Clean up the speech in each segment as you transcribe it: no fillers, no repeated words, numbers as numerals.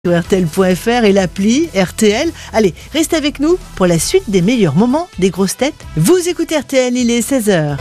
Sur RTL.fr et l'appli RTL. Allez, restez avec nous pour la suite des meilleurs moments des grosses têtes. Vous écoutez RTL, il est 16h.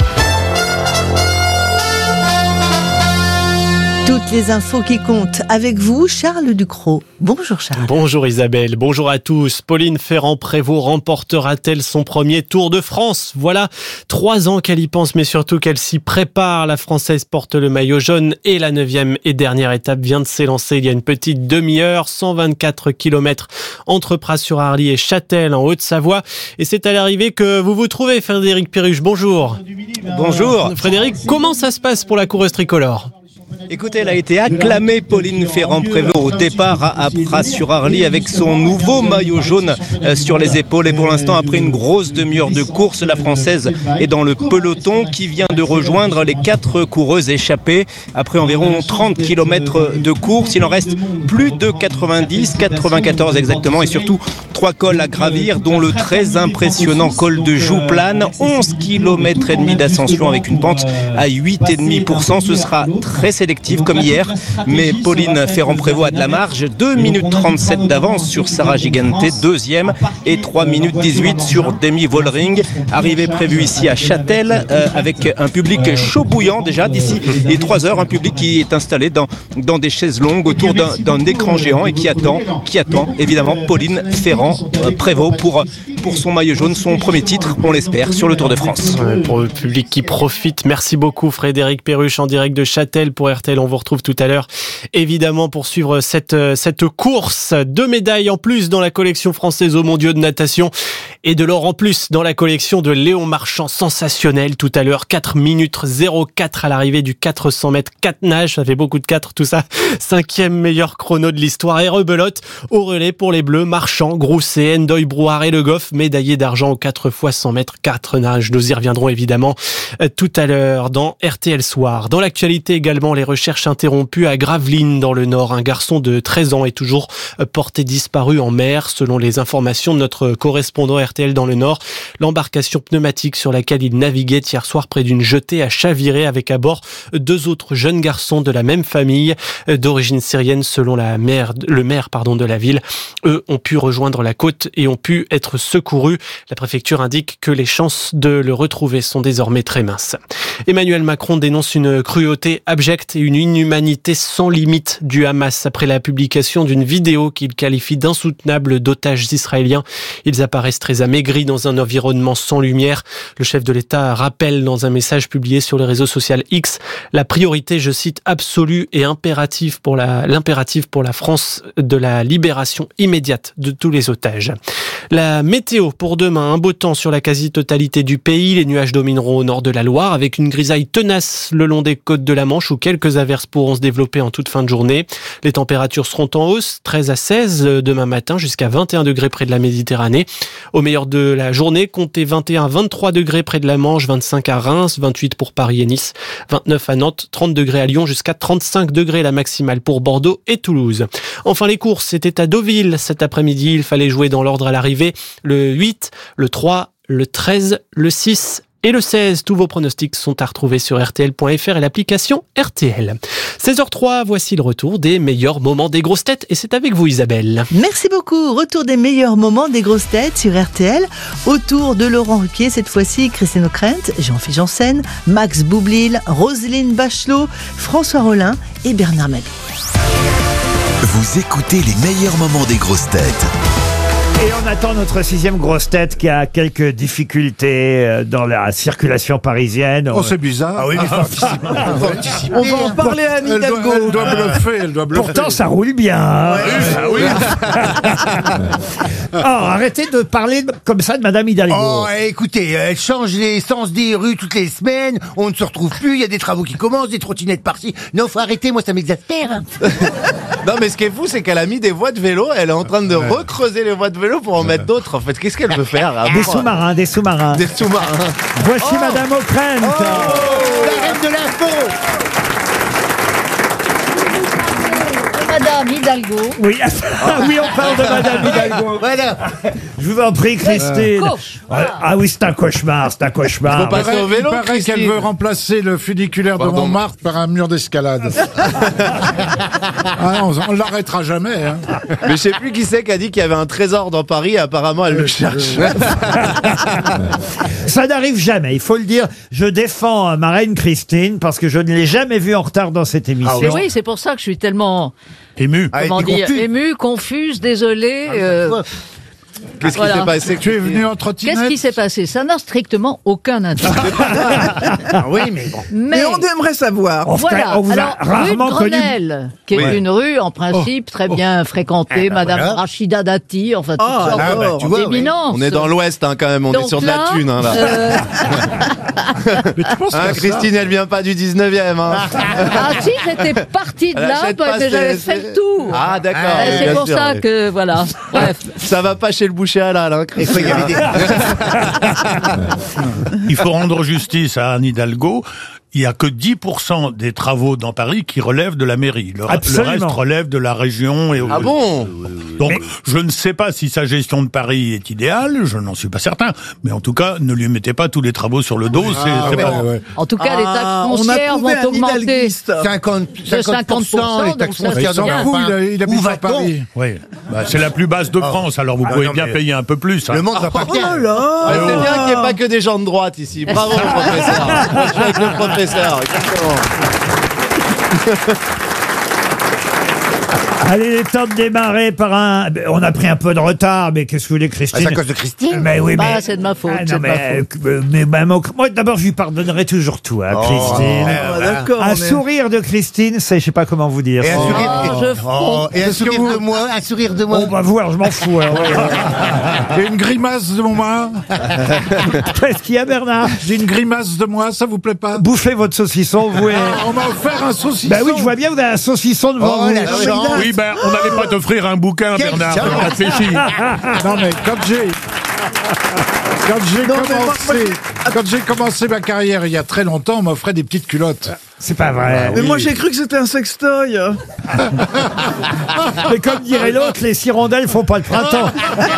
Toutes les infos qui comptent avec vous, Charles Ducrot. Bonjour Charles. Bonjour Isabelle, bonjour à tous. Pauline Ferrand-Prévot remportera-t-elle son premier Tour de France ? Voilà 3 ans qu'elle y pense, mais surtout qu'elle s'y prépare. La Française porte le maillot jaune et la 9e et dernière étape vient de s'élancer il y a une petite demi-heure. 124 km entre Pras-sur-Arly et Châtel en Haute-Savoie. Et c'est à l'arrivée que vous vous trouvez, Frédéric Perruche. Bonjour. Bonjour. Frédéric, comment ça se passe pour la coureuse tricolore ? Écoutez, elle a été acclamée, Pauline Ferrand-Prévot, au départ à Pras-sur-Arly avec son nouveau maillot jaune sur les épaules. Et pour l'instant, après une grosse demi-heure de course, la Française est dans le peloton qui vient de rejoindre les 4 coureuses échappées. Après environ 30 km de course, il en reste plus de 90, 94 exactement, et surtout 3 cols à gravir, dont le très impressionnant col de Jouplane, 11 km et demi d'ascension avec une pente à 8,5%. Ce sera très sélective comme hier, mais Pauline Ferrand-Prévot a de la marge. 2 minutes 37 d'avance sur Sarah Gigante, deuxième, et 3 minutes 18 sur Demi Vollering. Arrivée prévue ici à Châtel avec un public chaud bouillant déjà d'ici les 3 heures, un public qui est installé dans des chaises longues autour d'un écran géant et qui attend évidemment Pauline Ferrand-Prévot pour son maillot jaune, son premier titre, on l'espère, sur le Tour de France. Pour le public qui profite, merci beaucoup Frédéric Perruche en direct de Châtel pour RTL. On vous retrouve tout à l'heure, évidemment, pour suivre cette course. 2 médailles en plus dans la collection française aux mondiaux de natation et de l'or en plus dans la collection de Léon Marchand. Sensationnel tout à l'heure. 4 minutes 04 à l'arrivée du 400 mètres 4 nages. Ça fait beaucoup de 4 tout ça. 5e meilleur chrono de l'histoire. Et rebelote au relais pour les Bleus. Marchand, Grousset, Ndoye, Brouard et Le Goff, médaillé d'argent aux 4 fois 100 mètres 4 nages. Nous y reviendrons évidemment tout à l'heure dans RTL Soir. Dans l'actualité également, les recherches interrompues à Gravelines dans le Nord. Un garçon de 13 ans est toujours porté disparu en mer. Selon les informations de notre correspondant RTL dans le Nord, l'embarcation pneumatique sur laquelle il naviguait hier soir près d'une jetée a chaviré avec à bord 2 autres jeunes garçons de la même famille d'origine syrienne selon le maire de la ville. Eux ont pu rejoindre la côte et ont pu être secourus. La préfecture indique que les chances de le retrouver sont désormais très minces. Emmanuel Macron dénonce une cruauté abjecte et une inhumanité sans limite du Hamas après la publication d'une vidéo qu'il qualifie d'insoutenable d'otages israéliens. Ils apparaissent très amaigris dans un environnement sans lumière. Le chef de l'État rappelle dans un message publié sur les réseaux sociaux X la priorité, je cite, absolue et l'impératif pour la France de la libération immédiate de tous les otages. La météo pour demain, un beau temps sur la quasi-totalité du pays. Les nuages domineront au nord de la Loire avec une grisaille tenace le long des côtes de la Manche où quelques averses pourront se développer en toute fin de journée. Les températures seront en hausse, 13 à 16 demain matin jusqu'à 21 degrés près de la Méditerranée. Au meilleur de la journée, comptez 21 à 23 degrés près de la Manche, 25 à Reims, 28 pour Paris et Nice, 29 à Nantes, 30 degrés à Lyon jusqu'à 35 degrés la maximale pour Bordeaux et Toulouse. Enfin les courses, c'était à Deauville cet après-midi. Il fallait jouer dans l'ordre à l'arrivée. Le 8, le 3, le 13, le 6 et le 16. Tous vos pronostics sont à retrouver sur RTL.fr et l'application RTL. 16h03, voici le retour des meilleurs moments des grosses têtes. Et c'est avec vous Isabelle. Merci beaucoup. Retour des meilleurs moments des grosses têtes sur RTL. Autour de Laurent Ruquier, cette fois-ci Christine O'Krent, Jean-Philippe Janssen, Max Boublil, Roselyne Bachelot, François Rollin et Bernard Mabie. Vous écoutez les meilleurs moments des grosses têtes. Et on attend notre 6e grosse tête qui a quelques difficultés dans la circulation parisienne. Oh, c'est bizarre. Ah oui, mais on va en parler à Anne Hidalgo. Elle doit bluffer. Pourtant, ça roule bien. Hein. Oui. Oh, arrêtez de parler comme ça de Madame Hidalgo. Oh, écoutez, elle change les sens des rues toutes les semaines, on ne se retrouve plus, il y a des travaux qui commencent, des trottinettes par-ci. Non, faut arrêter, moi ça m'exaspère. Non, mais ce qui est fou, c'est qu'elle a mis des voies de vélo, elle est en train de recreuser les voies de vélo pour en mettre d'autres. En fait, qu'est-ce qu'elle veut faire? Des sous-marins. Des sous-marins. Voici Madame O'Krent. La reine de l'info. Madame Hidalgo. Oui, oui, on parle de Madame Hidalgo. Voilà. Je vous en prie, Christine. Ah oui, c'est un cauchemar, c'est un cauchemar. Faut passer au vélo, Il paraît Christine. qu'elle veut remplacer le funiculaire de Pardon. Montmartre par un mur d'escalade. Ah, on l'arrêtera jamais. Hein. Mais je sais plus qui c'est qui a dit qu'il y avait un trésor dans Paris et apparemment elle le cherche. Ça n'arrive jamais, il faut le dire. Je défends ma reine Christine parce que je ne l'ai jamais vue en retard dans cette émission. Mais oui, c'est pour ça que je suis tellement, Ému. comment dire, émue, confuse, désolée. Qu'est-ce qui s'est passé? Tu es venu en trottinette? Qu'est-ce qui s'est passé? Ça n'a strictement aucun intérêt. Oui, mais bon. Mais on aimerait savoir. voilà. On vous a Alors, rarement rue de connu. Grenelle, qui est une rue en principe très bien fréquentée, Madame voilà. Rachida Dati, enfin toutes sortes bah, tu vois, oui. d'éminences. On est dans l'Ouest hein, quand même, on est Donc sur de là, la thune. Hein, là. Mais tu penses Hein, qu'à Christine, elle vient pas du 19e. Hein. Ah si, j'étais partie de Elle là, achète pas mais j'avais ses- fait le tour. Ah d'accord. Et oui, c'est bien pour sûr, ça oui. que, voilà. Bref. Ça va pas chez le boucher halal, hein, Il faut y Christine. aller. Il faut rendre justice à Anne Hidalgo. Il y a que 10% des travaux dans Paris qui relèvent de la mairie. Le Absolument. reste relève de la région. Et Ah bon? Donc, je ne sais pas si sa gestion de Paris est idéale, je n'en suis pas certain. Mais en tout cas, ne lui mettez pas tous les travaux sur le dos, c'est ouais, pas... ouais. En tout cas, les taxes on a foncières trouvé vont un augmenter. hidalguiste. 50%, De 50%, les taxes donc ça, foncières Il s'en bien. fout, il Où habite à va-t-on Paris. Oui. Bah, c'est la plus basse de France, alors vous pouvez non, bien mais- payer un peu plus. Hein. Le monde va pas Oh bien. là Ouais, là. c'est bien qu'il n'y ait pas que des gens de droite ici. Bravo, le professeur. Moi, je suis avec le professeur, exactement. Allez, il est temps de démarrer par un... On a pris un peu de retard, mais qu'est-ce que vous voulez, Ah, Christine? c'est à cause de Christine. Mais oui, Bah, mais... c'est de ma faute, Ah, c'est non, de ma mais, moi, d'abord, je lui pardonnerai toujours tout, hein, Christine. Ah, d'accord. Un on est- sourire de Christine, c'est, je sais pas comment vous dire. Et un sourire, et un Qu'est-ce que sourire vous- de moi, un sourire de moi. On va voir, je m'en fous. alors. Et une grimace de moi. Qu'est-ce qu'il y a, Bernard? J'ai une grimace de moi, ça vous plaît pas? Bouffez votre saucisson, vous et... Ah, on m'a offert un saucisson. Bah oui, je vois bien, vous avez un saucisson devant Oh, vous. la chance. Oui, ben, on n'allait pas t'offrir un bouquin, Quelle Bernard. chance. Réfléchis. Non mais quand j'ai commencé ma carrière il y a très longtemps, on m'offrait des petites culottes. C'est pas vrai. Mais moi j'ai cru que c'était un sextoy. Mais comme dirait l'autre, les hirondelles font pas le printemps.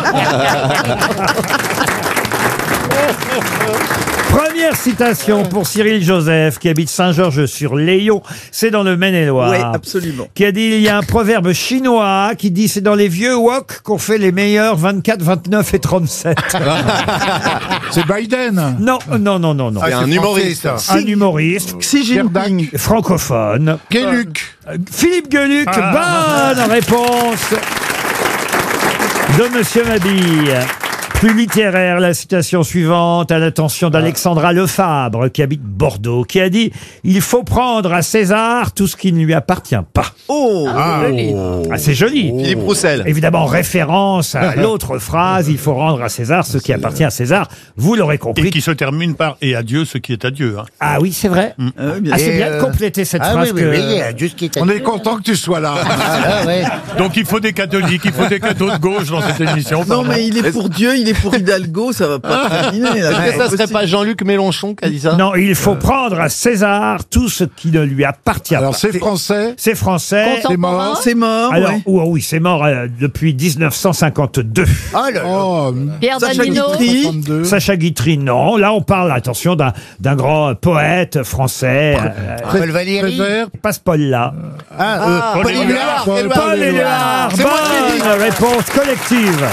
Première citation pour Cyril Joseph, qui habite Saint-Georges-sur-Layon. C'est dans le Maine-et-Loire. Oui, absolument. Qui a dit, il y a un proverbe chinois qui dit, c'est dans les vieux wok qu'on fait les meilleurs 24, 29 et 37. C'est Biden. Non, non, non, non, non. Ah, C'est un humoriste. ça. Un humoriste Xi Jinping. francophone. Gueluc. Philippe Gueluc, bonne réponse de Monsieur Mabille. Plus littéraire, la citation suivante à l'attention d'Alexandra Lefebvre, qui habite Bordeaux, qui a dit « Il faut prendre à César tout ce qui ne lui appartient pas Oh. ». Ah, c'est joli. Philippe Roussel. Évidemment, référence à l'autre phrase « Il faut rendre à César ce qui appartient à César ». Vous l'aurez Et compris. qui se termine par « Et adieu ce qui est adieu hein. ». Ah oui, c'est vrai. Ah, c'est Et, bien de compléter cette Ah phrase oui, que... oui, oui, juste qui On est content que tu sois là. Ah, ouais. Donc il faut des catholiques, il faut des cathos de gauche dans cette émission. Non pardon. mais il est pour Dieu, il est pour Hidalgo, ça va pas terminer. là. Est-ce que ça serait pas Jean-Luc Mélenchon qui a dit ça? Non, il faut prendre à César tout ce qui ne lui appartient Alors pas. c'est français. C'est français. C'est mort. C'est mort. Alors, ouais. oui, c'est mort depuis 1952. Oh là là. Oh, Pierre Sacha Danino. Guitry. 62. Sacha Guitry, non. Là, on parle, attention, d'un grand poète français. Paul Valéry. Prévert. Pas ce Paul-là. Paul Éluard. Paul Éluard. Bonne réponse collective.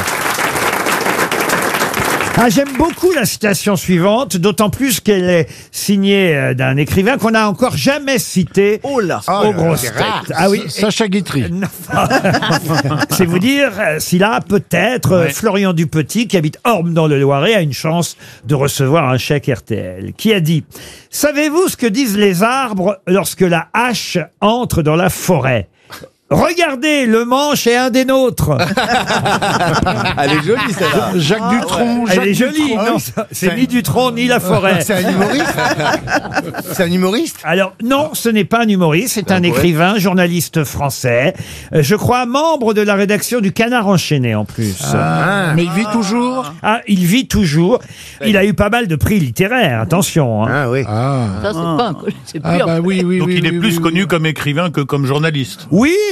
Ah, j'aime beaucoup la citation suivante, d'autant plus qu'elle est signée d'un écrivain qu'on n'a encore jamais cité Oh là. aux grosses têtes. Ah oui. Sacha Guitry. Non. C'est vous dire si là, peut-être, Florian Dupetit, qui habite Orme dans le Loiret, a une chance de recevoir un chèque RTL. Qui a dit « Savez-vous ce que disent les arbres lorsque la hache entre dans la forêt ? Regardez, le manche est un des nôtres. » Elle est jolie celle-là. Jacques Dutronc. Elle Jacques est jolie, Dutronc. non, c'est ni Dutronc ni la forêt. C'est un humoriste. C'est un humoriste. Alors non, ce n'est pas un humoriste, c'est un écrivain, journaliste français, je crois membre de la rédaction du Canard enchaîné en plus. Mais il vit toujours. Ah, il vit toujours. Il a eu pas mal de prix littéraires, attention. Hein. Ah oui. Ah. Ça, c'est pas un... C'est Ah pur. bah oui, oui, Donc oui, il est oui, plus oui, connu comme écrivain que comme journaliste. Oui,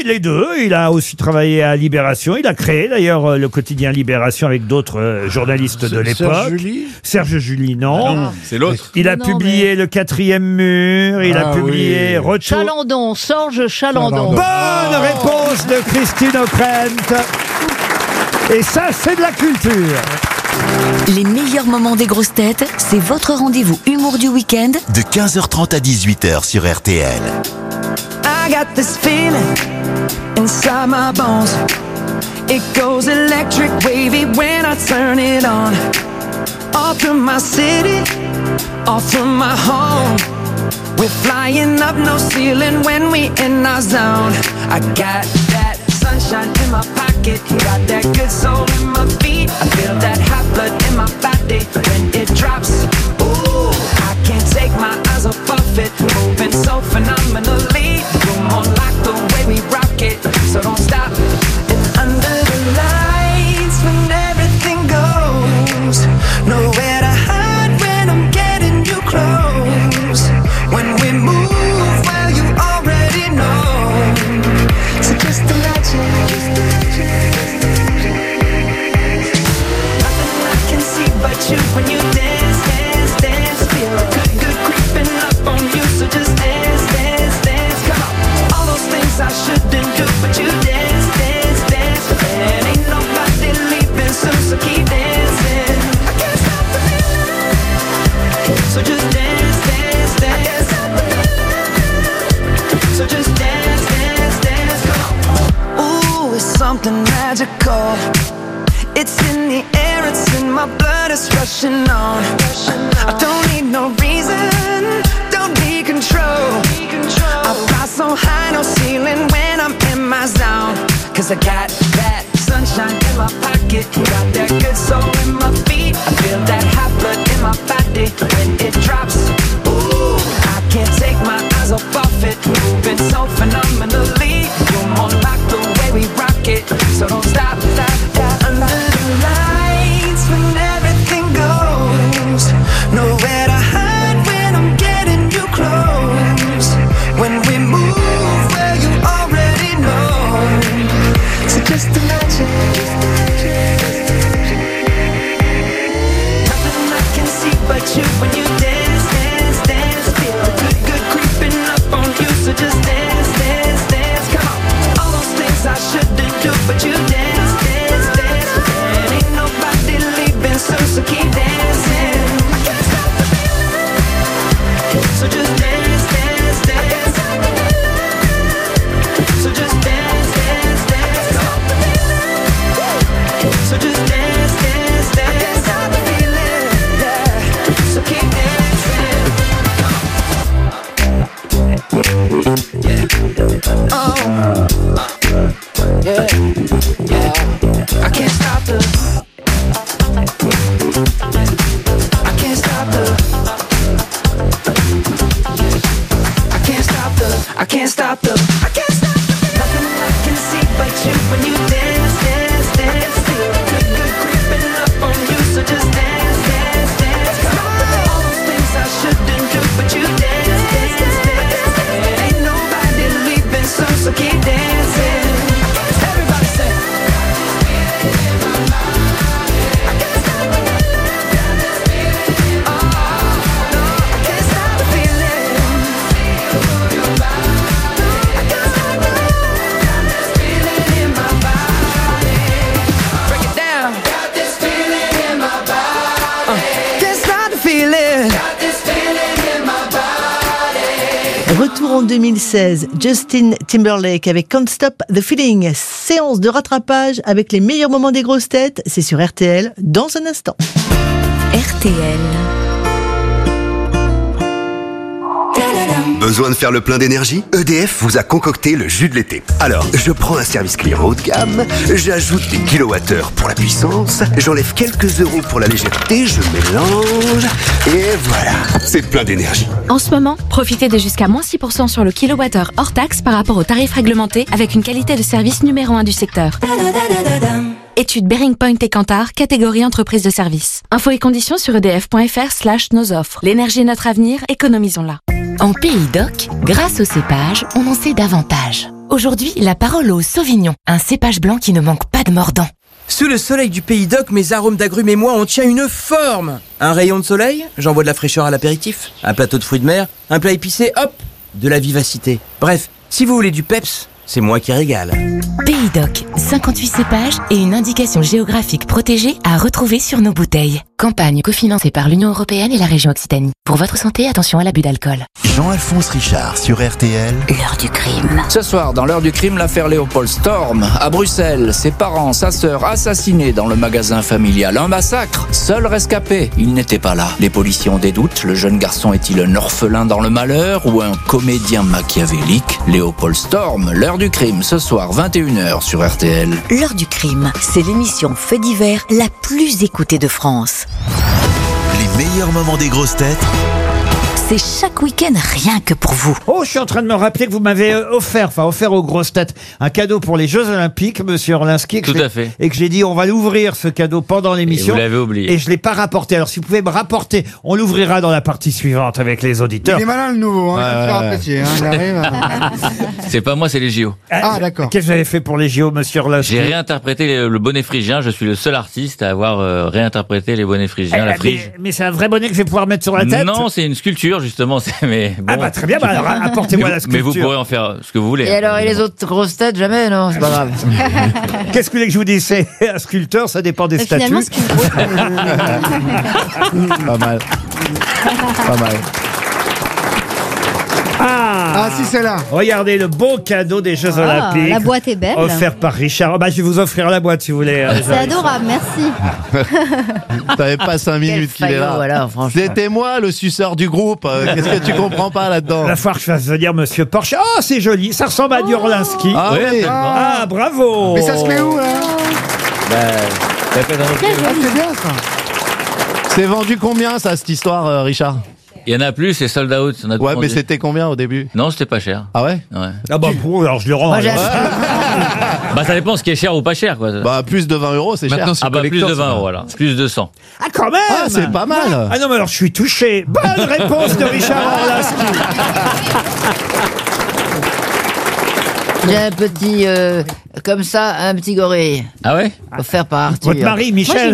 les deux. Il a aussi travaillé à Libération. Il a créé d'ailleurs le quotidien Libération avec d'autres journalistes de l'époque. Serge July, non. Ah non, c'est l'autre. Il a publié Le Quatrième Mur. Il a publié Retour. Chalandon, Sorge Chalandon. Bonne réponse de Christine O'Krent. Et ça, c'est de la culture. Les meilleurs moments des grosses têtes, c'est votre rendez-vous humour du week-end de 15h30 à 18h sur RTL. I got this feeling inside my bones. It goes electric wavy when I turn it on. All through my city, all through my home. We're flying up no ceiling when we in our zone. I got that sunshine in my pocket, got that good soul in my feet. I feel that hot blood in my body when it drops. Ooh, I can't take my eyes off of it, moving so phenomenally. Room on lock the way we rock it, so don't stop. And under the lights when everything goes, nowhere to hide when I'm getting you close. When we move, well you already know. So just imagine. Nothing I can see but you when you dance, dance, dance. Feel good, good creeping up on you. So just dance, dance, dance. Come on. All those things I shouldn't do, but you dance, dance, dance. And ain't nobody leaving soon, so keep dancing. I can't stop the feeling. So just dance, dance, dance. So just dance, dance, dance. Come on. Ooh, it's something magical. It's in the air, it's in my blood, it's rushing on. I don't need no reason, don't need control. I fly so high, no ceiling when I'm in my zone. Cause I got that sunshine in my pocket, got that good soul in my feet. I feel that hot blood in my body when it drops. Ooh, I can't take my eyes off of it, moving so phenomenally. You're more like the way we rock it, so don't stop, stop, stop. Under the lights when everything goes, nowhere to hide when I'm getting you close. When we move, well you already know. So just imagine. Nothing I can see but you when you dance, dance, dance. Feel good, good creeping up on you. So just dance, dance, dance. Come on. All those things I shouldn't do, but you dance, dance, dance. And ain't nobody leaving soon, so keep dancing. I can't stop the feeling. So just dance, dance, dance. So just dance, dance, dance. So just dance, dance, dance. I can't stop the feeling, yeah. So keep dancing. Yeah. Oh. Yeah. Yeah. I can't stop the. I can't stop the. I can't stop the. I can't stop the. I can't stop the. Nothing I can see but you when you dance, dance, dance. Feel good, good creeping up on you. So just dance, dance, dance. Come on. All those things I shouldn't do, but you dance, dance, dance. And ain't nobody leaving soon, so keep dancing. Everybody say. Retour en 2016, Justin Timberlake avec Can't Stop the Feeling. Séance de rattrapage avec les meilleurs moments des grosses têtes. C'est sur RTL dans un instant. RTL. Besoin de faire le plein d'énergie? EDF vous a concocté le jus de l'été. Alors, je prends un service client haut de gamme, j'ajoute des kilowattheures pour la puissance, j'enlève quelques euros pour la légèreté, je mélange, et voilà, c'est plein d'énergie. En ce moment, profitez de jusqu'à moins 6% sur le kilowattheure hors taxe par rapport au tarif réglementé avec une qualité de service numéro 1 du secteur. Étude Bearing Point et Kantar, catégorie entreprise de service. Infos et conditions sur edf.fr/nos offres. L'énergie est notre avenir, économisons-la. En Pays d'Oc, grâce au cépage, on en sait davantage. Aujourd'hui, la parole au Sauvignon, un cépage blanc qui ne manque pas de mordant. Sous le soleil du Pays d'Oc, mes arômes d'agrumes et moi, on tient une forme. Un rayon de soleil, j'envoie de la fraîcheur à l'apéritif. Un plateau de fruits de mer, un plat épicé, hop, de la vivacité. Bref, si vous voulez du peps, c'est moi qui régale. Pays d'Oc, 58 cépages et une indication géographique protégée à retrouver sur nos bouteilles. Campagne cofinancée par l'Union européenne et la région Occitanie. Pour votre santé, attention à l'abus d'alcool. Jean-Alphonse Richard sur RTL. L'heure du crime. Ce soir, dans l'heure du crime, l'affaire Léopold Storm. À Bruxelles, ses parents, sa sœur assassinés dans le magasin familial. Un massacre. Seul rescapé. Il n'était pas là. Les policiers ont des doutes. Le jeune garçon est-il un orphelin dans le malheur ou un comédien machiavélique? Léopold Storm, l'heure du crime, ce soir, 21h sur RTL. L'heure du crime, c'est l'émission fait divers la plus écoutée de France. Les meilleurs moments des grosses têtes. C'est chaque week-end rien que pour vous. Oh, je suis en train de me rappeler que vous m'avez offert aux grosses têtes, un cadeau pour les Jeux Olympiques, monsieur Orlinski. Tout à fait. Et que j'ai dit, on va l'ouvrir, ce cadeau, pendant l'émission. Et vous l'avez oublié. Et je l'ai pas rapporté. Alors, si vous pouvez me rapporter, on l'ouvrira dans la partie suivante avec les auditeurs. Il est malin, le nouveau, hein. Il faut apprécier, hein. Il arrive. C'est pas moi, c'est les JO. Ah, d'accord. Qu'est-ce que vous avez fait pour les JO, monsieur Orlinski? J'ai réinterprété le bonnet phrygien. Je suis le seul artiste à avoir réinterprété les bonnets phrygiens, la frige. Mais c'est un vrai bonnet que je vais pouvoir mettre sur la tête? Non, c'est une sculpture, justement. Mais bon. Ah bah très bien, bah alors apportez-moi la sculpture. Mais vous pourrez en faire ce que vous voulez. Et alors, et les autres grosses têtes, jamais? Non, c'est pas grave. Qu'est-ce que vous voulez que je vous dise? C'est un sculpteur, ça dépend des statuts. Pas mal. Pas mal. Ah, si, c'est là. Regardez le beau cadeau des Jeux Olympiques. La boîte est belle. Offert par Richard. Oh, bah, je vais vous offrir la boîte si vous voulez. C'est adorable, merci. T'avais pas 5 minutes qu'il est là. Voilà, c'était moi le suceur du groupe. Qu'est-ce que tu comprends pas là-dedans? La fois que je fasse venir monsieur Porsche. Oh, c'est joli. Ça ressemble à du Orlinski. Ah oui. Ah, bravo. Mais ça se met où, là? C'est bien, ça. C'est vendu combien, ça, cette histoire, Richard? Il y en a plus, c'est sold out. Ouais, mais c'était combien au début? Non, c'était pas cher. Ah ouais? Ouais. Ah bah, alors je le rends. Bah, ça dépend ce qui est cher ou pas cher, quoi. Bah, plus de 20 €, c'est cher. Ah bah, plus de 20 €, voilà. Plus de 100. Ah, quand même. Ah, c'est pas mal. Ah non, mais alors je suis touché. Bonne réponse de Richard Orlinski. J'ai un petit, comme ça, un petit gorille. Ah ouais? Offert par Arthur. Votre mari, Michel.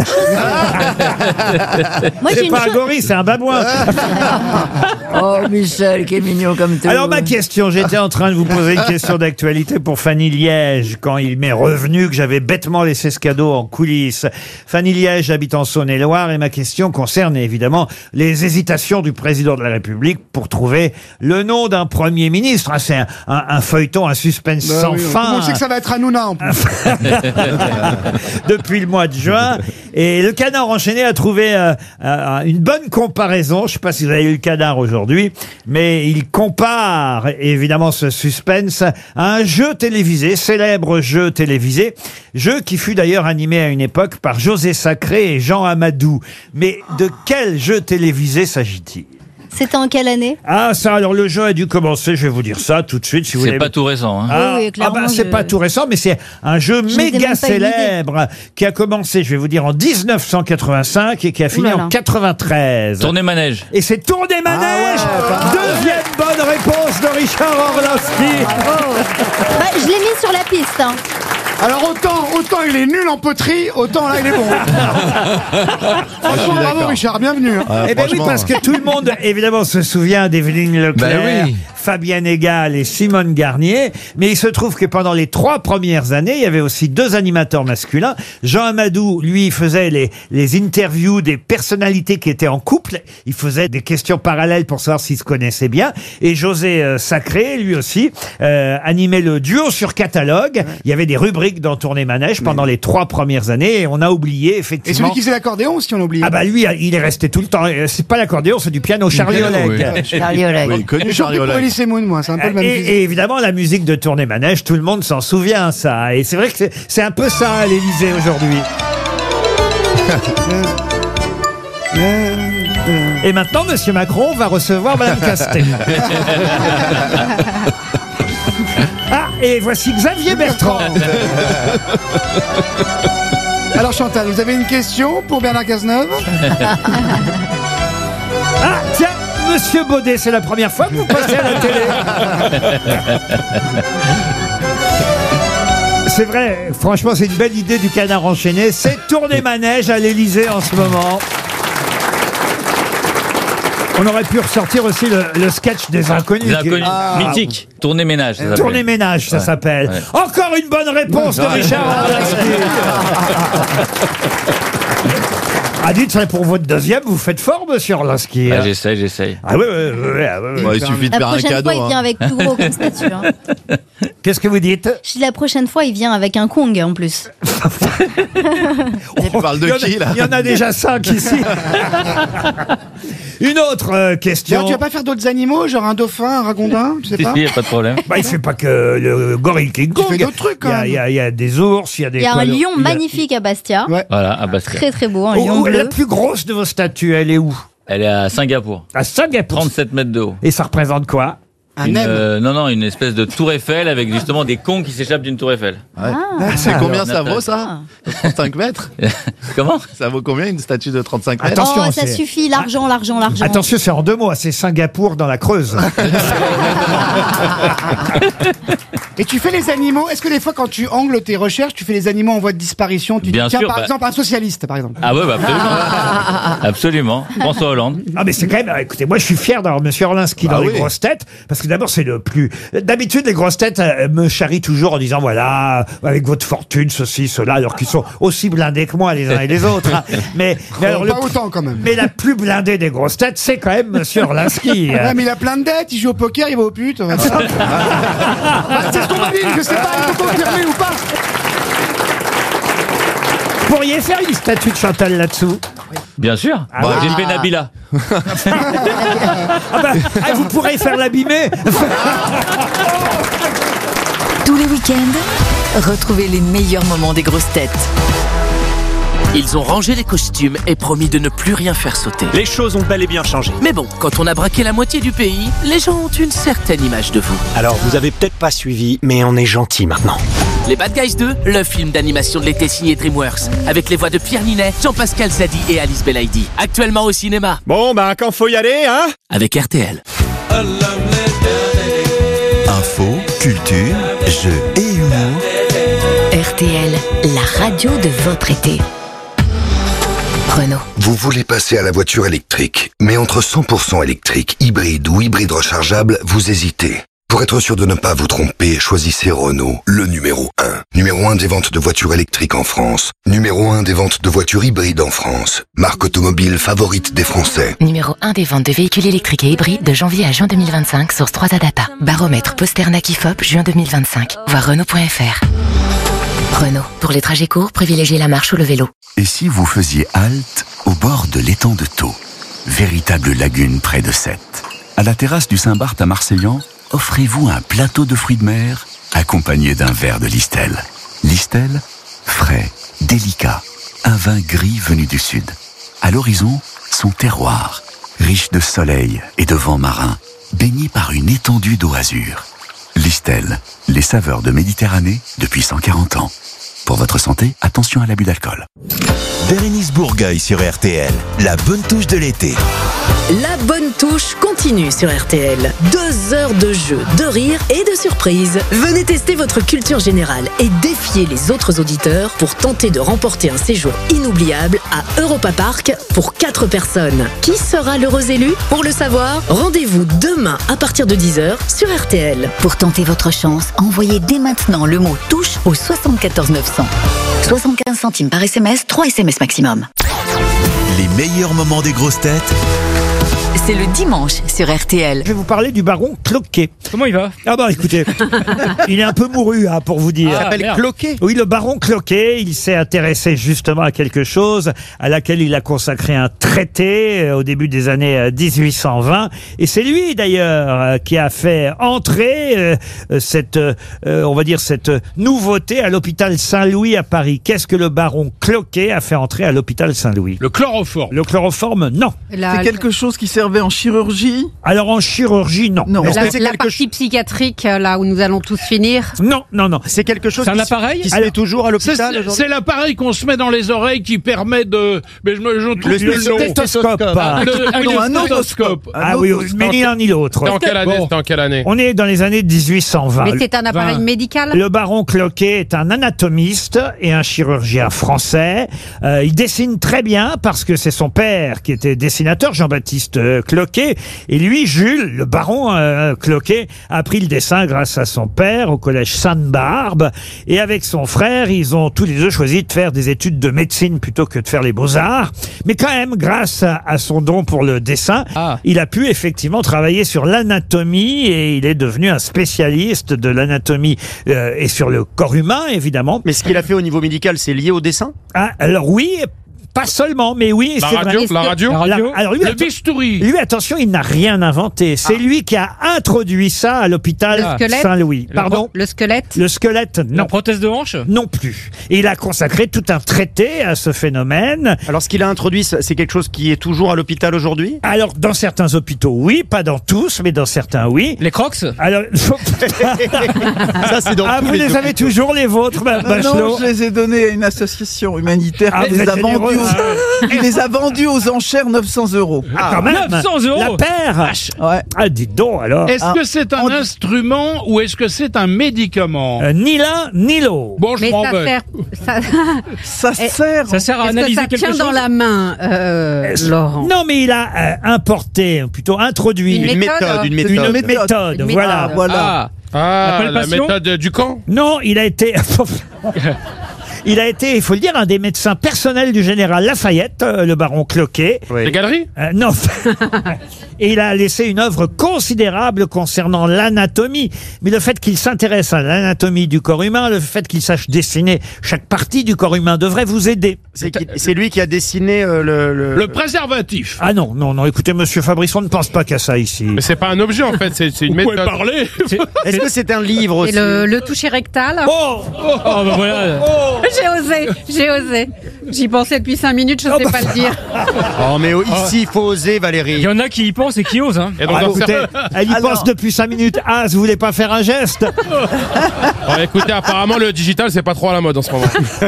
C'est pas un gorille, c'est un babouin. Oh, Michel, quel mignon comme tout. Alors, ma question, j'étais en train de vous poser une question d'actualité pour Fanny Liège, quand il m'est revenu que j'avais bêtement laissé ce cadeau en coulisses. Fanny Liège habite en Saône-et-Loire et ma question concerne évidemment les hésitations du président de la République pour trouver le nom d'un Premier ministre. Ah, c'est un feuilleton, un suspense sans fin. On sait que ça va être Hanouna en plus. Depuis le mois de juin. Et le Canard enchaîné a trouvé une bonne comparaison. Je ne sais pas si vous avez eu le Canard aujourd'hui, mais il compare évidemment ce suspense à un jeu télévisé, célèbre jeu télévisé, jeu qui fut d'ailleurs animé à une époque par José Sacré et Jean Amadou. Mais de quel jeu télévisé s'agit-il? C'était en quelle année? Ah, ça, alors le jeu a dû commencer, je vais vous dire ça tout de suite si vous voulez. C'est pas tout récent, hein. Ah, Oui, clairement, bah, c'est pas tout récent, mais c'est un jeu méga même pas une idée. célèbre qui a commencé, je vais vous dire, en 1985 et qui a fini en 93. Tournée manège. Et c'est Tournée manège. Deuxième bonne réponse de Richard Orlinski. Bah, je l'ai mis sur la piste. Hein. Alors autant il est nul en poterie, autant là il est bon. Franchement, bravo Richard, bienvenue. Eh bien oui, parce que tout le monde, évidemment, se souvient d'Evelyne Leclerc, oui. Fabienne Egal et Simone Garnier. Mais il se trouve que pendant les 3 premières années, il y avait aussi 2 animateurs masculins. Jean Amadou, lui, faisait les interviews des personnalités qui étaient en couple. Il faisait des questions parallèles pour savoir s'ils se connaissaient bien. Et José Sacré, lui aussi, animait le duo sur catalogue. Il y avait des rubriques dans Tournée manège pendant les 3 premières années. Et on a oublié, effectivement. Et celui qui faisait l'accordéon aussi, on a oublié. Ah bah lui, il est resté tout le temps. C'est pas l'accordéon, c'est du piano. Charlie Oleg. Charlie Oleg. Oui, connu Charlie Surtout pour Oleg. Elie Semoun, moi, c'est un peu le même physique. Et évidemment, la musique de Tournée manège, tout le monde s'en souvient, ça. Et c'est vrai que c'est un peu ça à l'Élysée aujourd'hui. Et maintenant, Monsieur Macron va recevoir Madame Castex. Ah, et voici Xavier Bertrand. Alors Chantal, vous avez une question pour Bernard Cazeneuve? Ah, tiens, Monsieur Baudet, c'est la première fois que vous passez à la télé. C'est vrai, franchement, c'est une belle idée du Canard enchaîné. C'est tourner manège à l'Élysée en ce moment. On aurait pu ressortir aussi le sketch des inconnus. Les inconnus, mythique. Tournée ménage. Tournée ménage, ça s'appelle. Ouais. Encore une bonne réponse de Richard Orlinski. Ah, dites, pour votre deuxième, vous faites fort, monsieur Orlinski. Ah, j'essaye. Ah oui. Il suffit de La faire un prochaine cadeau. fois, il vient avec plus gros comme statut. Hein. Qu'est-ce que vous dites? Je dis la prochaine fois, il vient avec un Kong en plus. On parle de qui, là? Il y en a déjà 5 ici. Une autre question. Alors, tu vas pas faire d'autres animaux, genre un dauphin, un ragondin, tu sais pas? Si, y a pas de problème. Bah, il fait pas que le gorille King Kong. Il fait d'autres trucs, quand même. Il y a des ours, il y a des... Il y a un quoi, lion il y a- magnifique à Bastia. Ouais. Voilà, à Bastia. Très très beau, un lion Oh, la bleu. plus grosse de vos statues, elle est où? Elle est à Singapour. À Singapour. 37 mètres de haut. Et ça représente quoi? Non, une espèce de tour Eiffel avec justement des cons qui s'échappent d'une tour Eiffel. C'est combien Alors, ça vaut, ça? 35 mètres? Comment? Ça vaut combien une statue de 35 mètres? Attention, Oh, ça suffit, l'argent. Attention, c'est en 2 mots, c'est Singapour dans la Creuse. Et tu fais les animaux, est-ce que des fois quand tu angles tes recherches, tu fais les animaux en voie de disparition? Tu Bien dis, tiens, sûr, par bah- exemple, un socialiste, par exemple. Ah ouais, bah absolument. Absolument. François Hollande. Ah, mais c'est quand même, écoutez, moi je suis fier d'avoir monsieur Orlinski dans les grosses têtes, parce que d'abord c'est le plus... D'habitude, les grosses têtes me charrient toujours en disant, voilà, avec votre fortune, ceci, cela, alors qu'ils sont aussi blindés que moi les uns et les autres. Hein. Mais alors, Pas autant, quand même. Mais la plus blindée des grosses têtes, c'est quand même monsieur Orlinski. Ouais, mais il a plein de dettes, il joue au poker, il va aux putes. C'est ce qu'on m'a dit, je sais pas, il faut confirmer ou pas. Vous pourriez faire une statue de Chantal là-dessous? Bien sûr. Ah ouais. J'ai fait Nabila. Vous pourrez faire l'abîmer. Tous les week-ends, retrouvez les meilleurs moments des grosses têtes. Ils ont rangé les costumes et promis de ne plus rien faire sauter. Les choses ont bel et bien changé. Mais bon, quand on a braqué la moitié du pays, les gens ont une certaine image de vous. Alors, vous avez peut-être pas suivi, mais on est gentil maintenant. Les Bad Guys 2, le film d'animation de l'été signé DreamWorks, avec les voix de Pierre Ninet, Jean-Pascal Zadi et Alice Belaïdi. Actuellement au cinéma. Bon, bah, quand faut y aller, hein? Avec RTL. Info, culture, jeux et humour. RTL, la radio de votre été. Renault. Vous voulez passer à la voiture électrique, mais entre 100% électrique, hybride ou hybride rechargeable, vous hésitez. Pour être sûr de ne pas vous tromper, choisissez Renault, le numéro 1. Numéro 1 des ventes de voitures électriques en France. Numéro 1 des ventes de voitures hybrides en France. Marque automobile favorite des Français. Numéro 1 des ventes de véhicules électriques et hybrides de janvier à juin 2025, source 3A Data. Baromètre Posternak IFOP, juin 2025. Voir Renault.fr. Renault. Pour les trajets courts, privilégiez la marche ou le vélo. Et si vous faisiez halte au bord de l'étang de Thau, véritable lagune près de Sète? À la terrasse du Saint-Barth à Marseillan, offrez-vous un plateau de fruits de mer accompagné d'un verre de Listel. Listel, frais, délicat, un vin gris venu du sud. À l'horizon, son terroir, riche de soleil et de vent marin, baigné par une étendue d'eau azur. Listel, les saveurs de Méditerranée depuis 140 ans. Pour votre santé, attention à l'abus d'alcool. Bérénice Bourgueil sur RTL, la bonne touche de l'été. La bonne touche continue sur RTL. 2 heures de jeu, de rire et de surprise. Venez tester votre culture générale et défier les autres auditeurs pour tenter de remporter un séjour inoubliable à Europa Park pour 4 personnes. Qui sera l'heureux élu? Pour le savoir, rendez-vous demain à partir de 10h sur RTL. Pour tenter votre chance, envoyez dès maintenant le mot touche au 74 900. 75 centimes par SMS, 3 SMS maximum. Les meilleurs moments des grosses têtes. C'est le dimanche sur RTL. Je vais vous parler du baron Cloquet. Comment il va? Ah bah écoutez, il est un peu mouru, hein, pour vous dire. Il s'appelle Cloquet? Oui, le baron Cloquet, il s'est intéressé justement à quelque chose à laquelle il a consacré un traité au début des années 1820. Et c'est lui d'ailleurs qui a fait entrer cette, on va dire, cette nouveauté à l'hôpital Saint-Louis à Paris. Qu'est-ce que le baron Cloquet a fait entrer à l'hôpital Saint-Louis? Le chloroforme. Le chloroforme, non. C'est quelque chose qui sert réservé en chirurgie? Alors en chirurgie, non. Non. La partie psychiatrique, là où nous allons tous finir. Non, non, non. C'est quelque chose C'est un appareil qui se fait toujours à l'hôpital aujourd'hui. C'est l'appareil qu'on se met dans les oreilles qui permet de... Mais Le stéthoscope. Un otoscope. Ah oui, mais ni l'un ni l'autre. C'était en quelle année? On est dans les années 1820. Mais c'est un appareil médical? Le baron Cloquet est un anatomiste et un chirurgien français. Il dessine très bien parce que c'est son père qui était dessinateur, Jean-Baptiste Cloquet. Et lui, Jules, le baron Cloquet, a appris le dessin grâce à son père au collège Sainte-Barbe. Et avec son frère, ils ont tous les deux choisi de faire des études de médecine plutôt que de faire les beaux-arts. Mais quand même, grâce à son don pour le dessin, il a pu effectivement travailler sur l'anatomie et il est devenu un spécialiste de l'anatomie et sur le corps humain, évidemment. Mais ce qu'il a fait au niveau médical, c'est lié au dessin? Ah, alors oui, pas seulement, mais oui, c'est vrai. La radio. Alors lui, Le bistouri. Lui, attention, il n'a rien inventé. C'est lui qui a introduit ça à l'hôpital Saint-Louis. Pardon? Le squelette? Le squelette, non. La prothèse de hanche? Non plus. Et il a consacré tout un traité à ce phénomène. Alors ce qu'il a introduit, c'est quelque chose qui est toujours à l'hôpital aujourd'hui? Alors, dans certains hôpitaux, oui. Pas dans tous, mais dans certains, oui. Les crocs? Alors, ça, c'est dans tous vous les avez toujours, les vôtres, Bachelot? Non, je les ai donnés à une association humanitaire qui les a vendus. Il les a vendus aux enchères 900 €. Ah, quand même. 900 €. La paire. Ouais. Ah, dites donc, alors. Est-ce que c'est un instrument ou est-ce que c'est un médicament? Ni l'un, ni l'autre. Bon, je Mais m'en ça vais. sert. Ça sert à Est-ce analyser que ça quelque tient chose dans dans la main, Laurent. Non, mais il a importé, plutôt introduit Une méthode. Une méthode. Une méthode, Une voilà. méthode. Voilà. La méthode du camp? Non, il a été... Il a été, il faut le dire, un des médecins personnels du général Lafayette, le baron Cloquet. Les galeries? Non. Et il a laissé une œuvre considérable concernant l'anatomie. Mais le fait qu'il s'intéresse à l'anatomie du corps humain, le fait qu'il sache dessiner chaque partie du corps humain devrait vous aider. C'est lui qui a dessiné Le préservatif. Ah non, non, non, écoutez, monsieur Fabrice, on ne pense pas qu'à ça ici. Mais c'est pas un objet en fait, c'est une Vous méthode. pouvez parler. Est-ce que c'est un livre aussi? Et le toucher rectal? Oh, bah voilà. J'ai osé. J'y pensais depuis 5 minutes, je sais pas le dire. Oh, mais ici, il faut oser, Valérie. Il y en a qui y pensent et qui osent. Hein. Et donc, écoutez, elle y pense depuis 5 minutes. Ah, vous voulez pas faire un geste? Écoutez, apparemment le digital c'est pas trop à la mode en ce moment.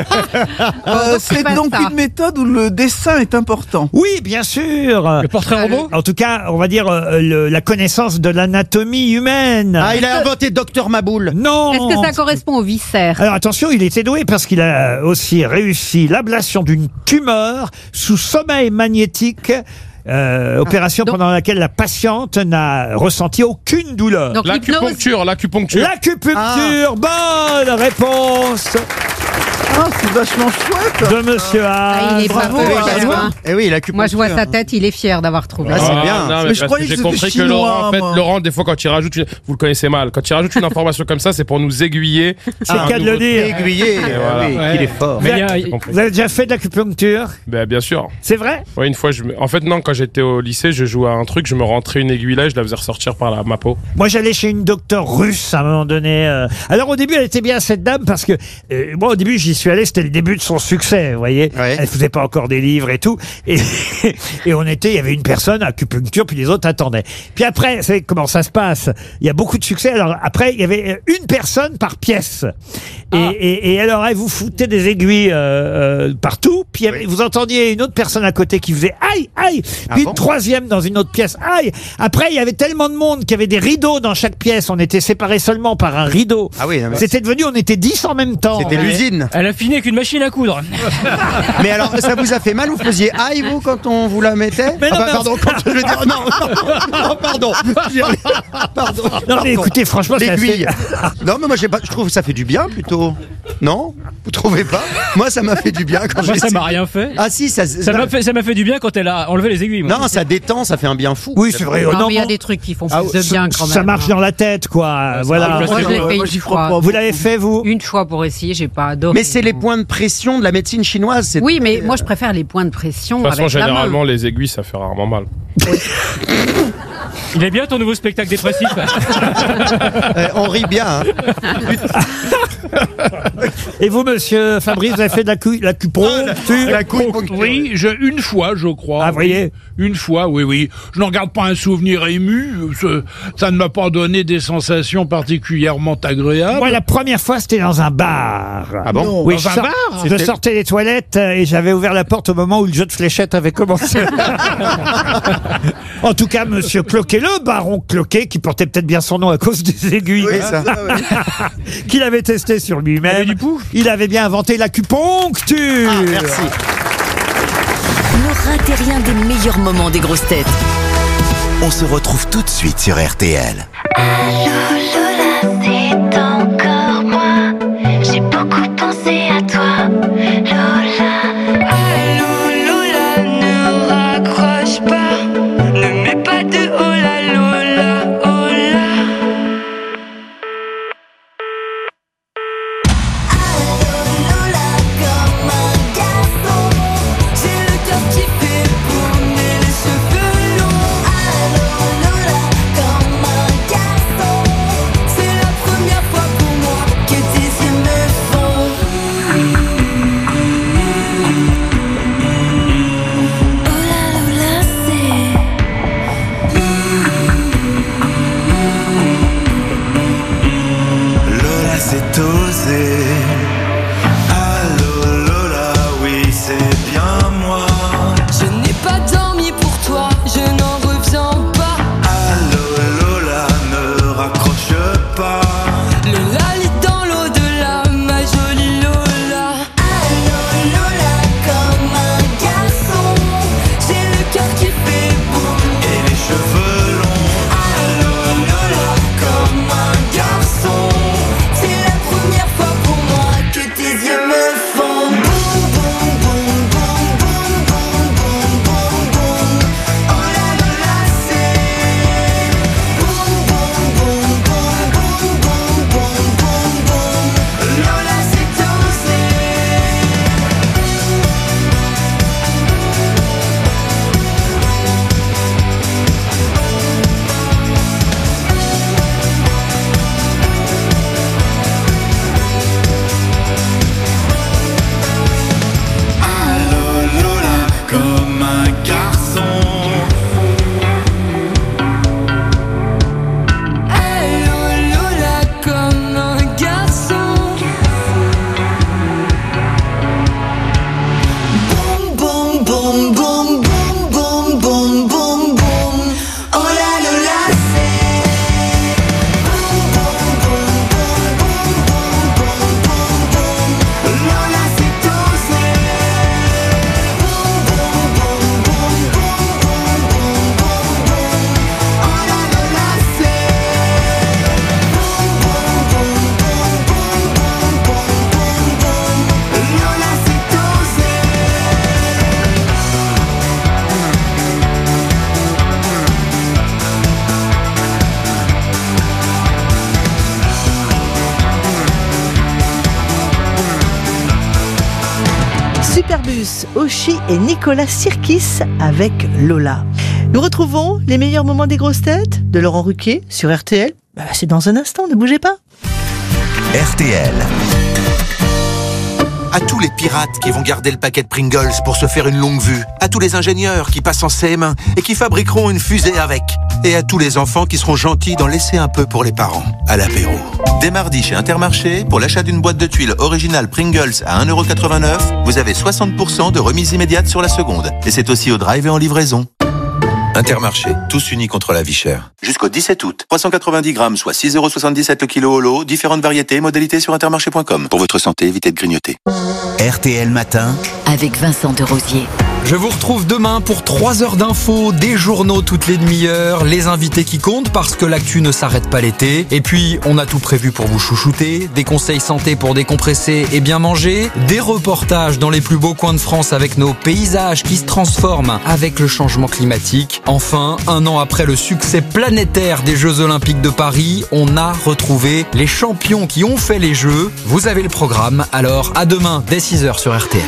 C'est donc une méthode où le dessin est important. Oui, bien sûr. Le portrait robot? En tout cas, on va dire la connaissance de l'anatomie humaine. Ah, il a inventé Docteur Maboul. Non. Est-ce que ça correspond au viscère? Alors attention, il était doué parce qu'il a aussi réussi l'ablation d'une tumeur sous sommeil magnétique. Opération pendant laquelle la patiente n'a ressenti aucune douleur. Donc L'acupuncture. L'acupuncture, bonne réponse Ah, c'est vachement chouette. de Monsieur Ah, il est Haas. bravo. Eh oui, l'acupuncture. Moi, je vois sa tête, il est fier d'avoir trouvé. Ah, c'est bien. Non, Mais je parce croyais que que j'ai c'était compris que chinois, Laurent, en fait, moi. Laurent, des fois, quand il rajoute, vous le connaissez mal, quand il rajoute une information comme ça, c'est pour nous aiguiller. C'est le cas de le dire. Aiguillé. voilà. Oui, qu'il est fort. Vous avez- vous avez déjà fait de l'acupuncture? Ben, bien sûr. C'est vrai? Ouais, une fois, en fait, non, quand j'étais au lycée, je jouais à un truc, je me rentrais une aiguille là, je la faisais ressortir par ma peau. Moi, j'allais chez une docteure russe à un moment donné. Alors, au début, elle était bien, cette dame, parce que moi, au début, j'y suis allé, c'était le début de son succès, vous voyez. Ouais. Elle faisait pas encore des livres et tout. Et, et il y avait une personne, acupuncture, puis les autres attendaient. Puis après, vous savez comment ça se passe? Il y a beaucoup de succès. Alors, après, il y avait une personne par pièce. Et alors, elle vous foutait des aiguilles partout. Puis vous entendiez une autre personne à côté qui faisait aïe, aïe. Puis une troisième dans une autre pièce, aïe. Après, il y avait tellement de monde qu'il y avait des rideaux dans chaque pièce. On était séparés seulement par un rideau. Ah oui, non, mais C'était devenu, on était 10 en même temps. c'était l'usine. Elle a fini avec une machine à coudre. Mais alors, ça vous a fait mal? Vous faisiez aïe, vous, quand on vous la mettait? Mais non, mais pardon, quand je veux dire. Non, pardon. Pardon. Non, mais écoutez, franchement, c'est l'aiguille. assez... Non, mais moi, je trouve que ça fait du bien plutôt. Non? Vous trouvez pas? Moi, ça m'a fait du bien quand j'ai. Moi, ça m'a rien fait. Ah si, ça m'a fait du bien quand elle a enlevé les aiguilles. Moi. Non, ça détend, ça fait un bien fou. Oui, c'est vrai. Non, mais il y a des trucs qui font plus de bien quand même. Ça marche dans la tête, quoi. Voilà. Moi, je l'ai fait une fois. Vous l'avez fait, vous? Une fois pour essayer, j'ai pas adoré. Mais c'est les points de pression de la médecine chinoise. Oui, mais moi, je préfère les points de pression De toute façon, avec la main. généralement, les aiguilles, ça fait rarement mal. Il est bien ton nouveau spectacle dépressif. On rit bien. Hein. Et vous, monsieur Fabrice, vous avez fait de l'acupuncture? Oui, une fois, je crois. Ah, vous voyez? Une fois, oui. Je n'en garde pas un souvenir ému. Ça ne m'a pas donné des sensations particulièrement agréables. Moi, la première fois, c'était dans un bar. Ah bon? Oui, Dans un bar? Je sortais des toilettes et j'avais ouvert la porte au moment où le jeu de fléchettes avait commencé. En tout cas, monsieur Cloquet, le baron Cloquet, qui portait peut-être bien son nom à cause des aiguilles, qu'il avait testé sur lui-même. Il avait bien inventé l'acupuncture. Ah, merci. Ne ratez rien des meilleurs moments des grosses têtes. On se retrouve tout de suite sur RTL. C'est encore moi. J'ai beaucoup pensé à toi, Lola. Allô, Lola, ne raccroche pas. Ne mets pas de oh là, Lola, oh là. Allô, Lola, comme un garçon. J'ai le cœur qui fait tourner les cheveux longs. Allô, Lola, comme un garçon. C'est la première fois pour moi que tes yeux me font. Oh là, Lola, Lola, c'est osé. Allô, Lola, oui, c'est bien moi. Je n'ai pas dormi pour toi, je n'en reviens pas. Allô, Lola, ne raccroche pas. Lola lit dans l'au-delà, ma jolie Lola. Allô, Lola, comme un garçon. J'ai le cœur qui fait boum Et les cheveux longs. Allô, Lola, comme un garçon. C'est la première fois pour moi que tes yeux me font boum, boum, boum, boum, boum, boum, boum, boum, boum. Oh là, Lola, c'est boum, boum, boum, boum, boum, boum, boum, boum, boum. Lola, c'est osé. Allô, Lola, comme un garçon. Allô, Lola, comme un garçon. Boum, boum, boum, boum, boum, boum, boum, boum, boum. Oh là, Lola, c'est boum, boum, boum, boum, boum, boum, boum, boum, boum. Lola, c'est osé. Boum, boum, boum, boum, boum, boum, boum, boum, boum. Oh là, Lola, c'est boum, boum, boum, boum, boum, boum, boum, boum, boum. Lola, c'est osé. Superbus, Oshi et Nicolas Sirkis avec Lola. Nous retrouvons les meilleurs moments des grosses têtes de Laurent Ruquier sur RTL. C'est dans un instant, ne bougez pas. RTL. À tous les pirates qui vont garder le paquet de Pringles pour se faire une longue vue. À tous les ingénieurs qui passent en CM1 et qui fabriqueront une fusée avec. Et à tous les enfants qui seront gentils d'en laisser un peu pour les parents, à l'apéro. Dès mardi chez Intermarché, pour l'achat d'une boîte de tuiles originale Pringles à 1,89 €, vous avez 60% de remise immédiate sur la seconde. Et c'est aussi au drive et en livraison. Intermarché, tous unis contre la vie chère. Jusqu'au 17 août, 390 grammes, soit 6,77 € le kilo au lot, différentes variétés et modalités sur intermarché.com. Pour votre santé, évitez de grignoter. RTL Matin. Avec Vincent de Rosier. Je vous retrouve demain pour 3 heures d'infos, des journaux toutes les demi-heures, les invités qui comptent parce que l'actu ne s'arrête pas l'été. Et puis, on a tout prévu pour vous chouchouter, des conseils santé pour décompresser et bien manger, des reportages dans les plus beaux coins de France avec nos paysages qui se transforment avec le changement climatique. Enfin, 1 an après le succès planétaire des Jeux Olympiques de Paris, on a retrouvé les champions qui ont fait les Jeux. Vous avez le programme, alors à demain dès 6h sur RTL.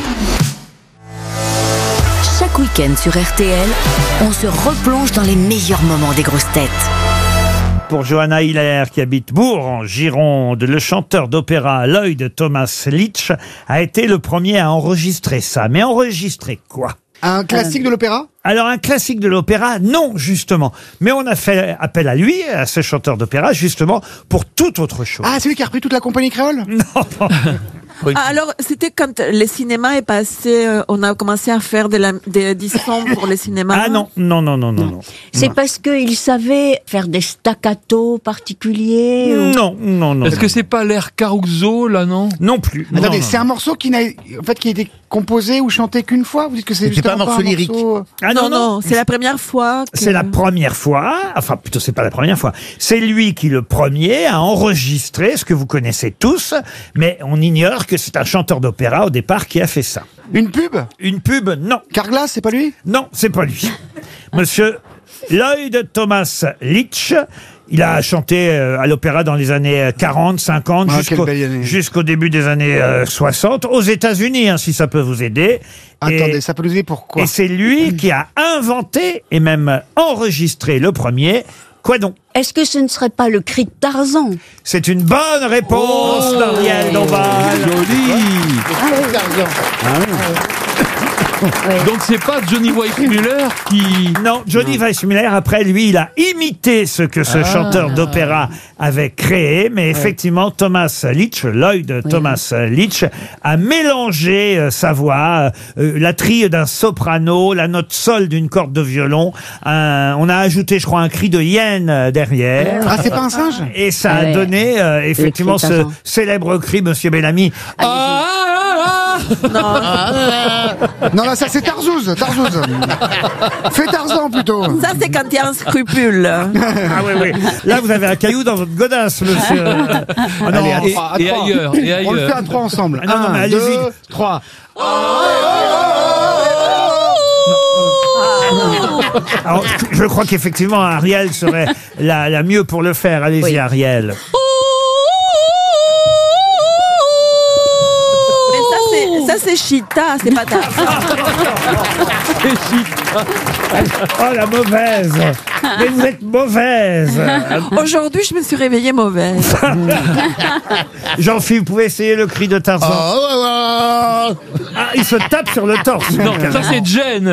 Chaque week-end sur RTL, on se replonge dans les meilleurs moments des grosses têtes. pour Johanna Hiller qui habite Bourg en Gironde. Le chanteur d'opéra Lloyd Thomas Leach a été le premier à enregistrer ça. Mais enregistrer quoi? Un classique de l'opéra? Alors un classique de l'opéra, non justement. Mais on a fait appel à lui, à ce chanteur d'opéra, justement pour toute autre chose. Ah, c'est lui qui a repris toute la compagnie créole? Non. Ah, alors, c'était quand le cinéma est passé, on a commencé à faire des éditions pour le cinéma. Ah non. C'est parce qu'il savait faire des staccatos particuliers Non. Est-ce que c'est pas l'air Caruso, là, non? Non plus. Attendez, c'est un morceau qui a été composé ou chanté qu'une fois? Vous dites que c'est juste pas un morceau lyrique? Ah non, c'est la première fois. C'est la première fois, enfin plutôt c'est pas la première fois, c'est lui qui le premier a enregistré ce que vous connaissez tous, mais on ignore que c'est un chanteur d'opéra au départ qui a fait ça. Une pub? Une pub, non. Carglass, c'est pas lui? Non, c'est pas lui. Monsieur Lloyd Thomas Leach. Il a chanté à l'opéra dans les années 40, 50, jusqu'au début des années 60, aux États-Unis, si ça peut vous aider. Attendez, ça peut nous aider pourquoi? Et c'est lui qui a inventé et même enregistré le premier. Quoi donc? Est-ce que ce ne serait pas le cri de Tarzan? C'est une bonne réponse d'Ariel Dombal. Donc c'est pas Johnny Weissmuller qui... Non, Johnny Weissmuller, après lui, il a imité ce que ce chanteur d'opéra avait créé, mais effectivement, Thomas Leach, Lloyd Thomas Leach, a mélangé sa voix, la trille d'un soprano, la note sol d'une corde de violon, on a ajouté, je crois, un cri de hyène derrière. Ah, c'est pas un singe? Et ça a donné, effectivement, ce célèbre cri, Monsieur Bellamy. Non, là, ça c'est Tarzouz. Fais Tarzan plutôt. Ça, c'est quand il y a un scrupule. Ah oui. Là, vous avez un caillou dans votre godasse, monsieur. Allez, et ailleurs. On le fait à 3 ensemble. Ah non, mais 1, allez-y. 2, 3. Alors, je crois qu'effectivement, Ariel serait la mieux pour le faire. Allez-y, Ariel. Ça, c'est Chita, c'est pas Tarzan. Oh, la mauvaise. Mais vous êtes mauvaise. Aujourd'hui, je me suis réveillée mauvaise. Jean-Philippe, vous pouvez essayer le cri de Tarzan. Ah, il se tape sur le torse. Non, ça c'est Jen.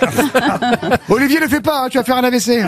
Olivier, ne fais pas, tu vas faire un AVC.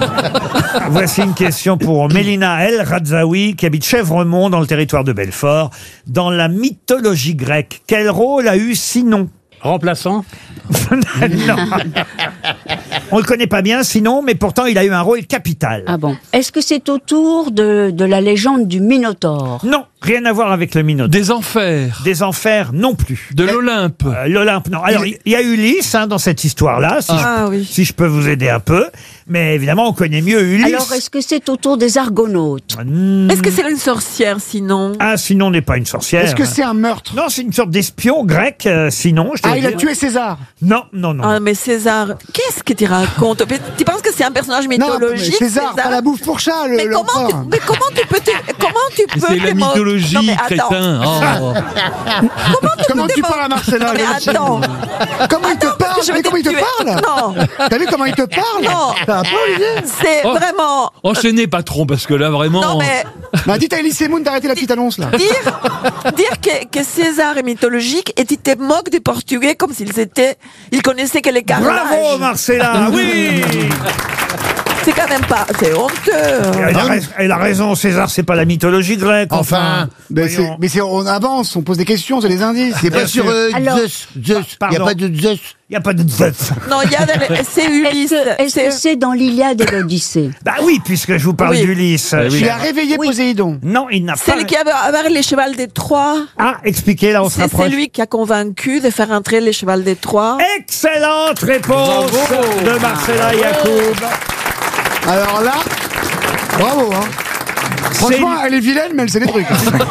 Voici une question pour Mélina El Radzaoui, qui habite Chèvremont, dans le territoire de Belfort. Dans la mythologie grecque, quel rôle a eu Sinon? Remplaçant? Non. On le connaît pas bien, Sinon, mais pourtant il a eu un rôle capital. Ah bon? Est-ce que c'est autour de la légende du Minotaure? Non, rien à voir avec le Minotaure. Des enfers? Des enfers non plus. De l'Olympe? L'Olympe, non. Alors, il y a Ulysse dans cette histoire-là, si je peux vous aider un peu. Mais évidemment, on connaît mieux Ulysse. Alors, est-ce que c'est autour des Argonautes? Est-ce que c'est une sorcière, Sinon? Ah, Sinon n'est pas une sorcière. Est-ce que c'est un meurtre? Non, c'est une sorte d'espion grec, Sinon. Il a tué César? Non. Ah, mais César, qu'est-ce que tu racontes? Tu penses que c'est un personnage mythologique? Non, César, pas la bouffe pour chat, mais comment tu peux c'est la mythologie, crétin. Comment tu parles à Marcella? Mais attends. Comment il te parle? Mais comment il te parle? Non. T'as vu comment il te parle? Non. T'as un peu, Olivier? C'est vraiment... Enchaînez, patron, parce que là, vraiment... Non, mais... Dites à Elie Semoun d'arrêter la petite annonce, là. Dire que César est mythologique et tu te moques des Portugais comme s'ils étaient... Ils connaissaient que les carrelages. Bravo, Marcella, oui. C'est quand même pas... C'est honteux. Elle a raison, César, c'est pas la mythologie grecque. Enfin... Mais on avance, on pose des questions, c'est des indices. C'est pas sur Zeus. Il n'y a pas de Zeus. Il n'y a pas de Zeus. Non, c'est Ulysse. Est-ce que c'est dans l'Iliade et l'Odyssée? Bah oui, puisque je vous parle d'Ulysse. Tu as réveillé Poséidon. Non, il n'a pas... C'est lui qui avait les chevals des Troies. Ah, expliquez, là, on se rapproche. C'est lui qui a convaincu de faire entrer les chevals des Troies. Excellente réponse de Marcella Yacoub. Alors là, bravo, hein. Franchement, elle est vilaine, mais elle sait des trucs.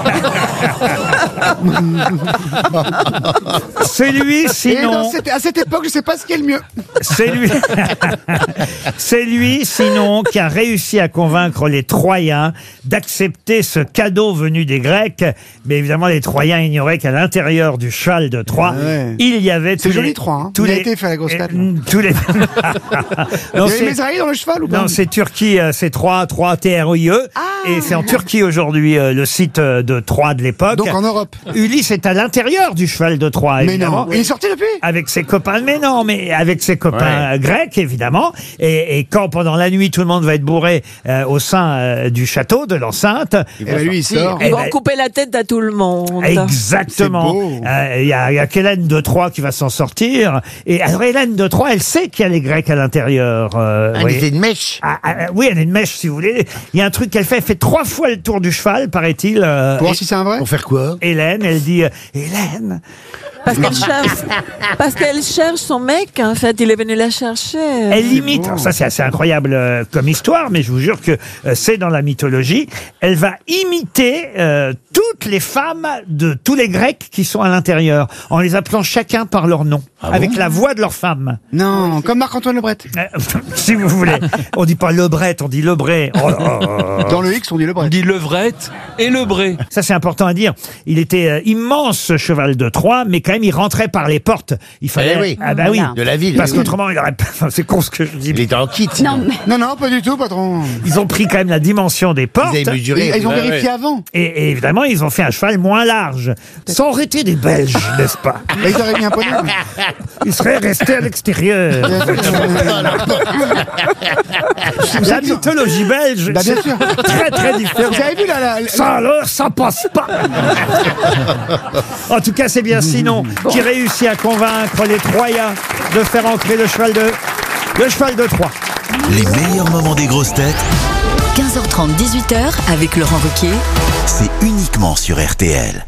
C'est lui, sinon. À cette époque, je sais pas ce qui est le mieux. C'est lui. C'est lui, sinon, qui a réussi à convaincre les Troyens d'accepter ce cadeau venu des Grecs. Mais évidemment, les Troyens ignoraient qu'à l'intérieur du cheval de Troie, il y avait C'est joli, Troie. Hein. Il a été fait à la grosse tête. Tous les. Il y avait les Israéliens dans le cheval ou pas? Non, c'est Turquie, c'est Troie, T-R-O-I-E. Et c'est en Turquie aujourd'hui, le site de Troie de l'époque. Donc en Europe. Ulysse est à l'intérieur du cheval de Troie, Mais évidemment. non, il est sorti depuis? Avec ses copains, mais non, mais avec ses copains grecs, évidemment. Et quand pendant la nuit, tout le monde va être bourré au sein du château, de l'enceinte. Et ben lui, il sort. Ils vont couper la tête à tout le monde. Exactement. Il y a qu'Hélène de Troie qui va s'en sortir. Et alors Hélène de Troie, elle sait qu'il y a les Grecs à l'intérieur. Elle est une mèche. Oui, elle est une mèche, si vous voulez. Il y a un truc qu'elle fait. Elle fait 3 fois le tour du cheval, paraît-il. Pour voir si c'est un vrai. Pour faire quoi? Hélène, elle dit Hélène. Parce qu'elle cherche son mec, en fait, il est venu la chercher. Elle imite, alors ça c'est assez incroyable comme histoire, mais je vous jure que c'est dans la mythologie. Elle va imiter toutes les femmes de tous les Grecs qui sont à l'intérieur, en les appelant chacun par leur nom, avec la voix de leur femme. Non, comme Marc-Antoine Lebret. Si vous voulez. On dit pas Lebret, on dit Lebré. Oh là là. Dans le X, on dit Lebret. On dit levrette et lebré. Ça c'est important à dire. Il était immense ce cheval de Troie, mais quand même il rentrait par les portes. Il fallait. oui. Ah bah oui. De la ville. Parce qu'autrement il aurait. C'est con ce que je dis. Il était en kit. Non, pas du tout, patron. Ils ont pris quand même la dimension des portes. Ils ont vérifié avant. Et évidemment, ils ont fait un cheval moins large. Ça aurait été des Belges, n'est-ce pas? Ils auraient mis un poney. Ils seraient restés à l'extérieur. La mythologie belge, Bah, bien sûr. très très différent. Vous avez vu Ça alors, ça passe pas. En tout cas, c'est bien Sinon qui réussit à convaincre les Troyens de faire ancrer le cheval de Troie. Les meilleurs moments des grosses têtes, 15h30, 18h avec Laurent Ruquier. c'est uniquement sur RTL.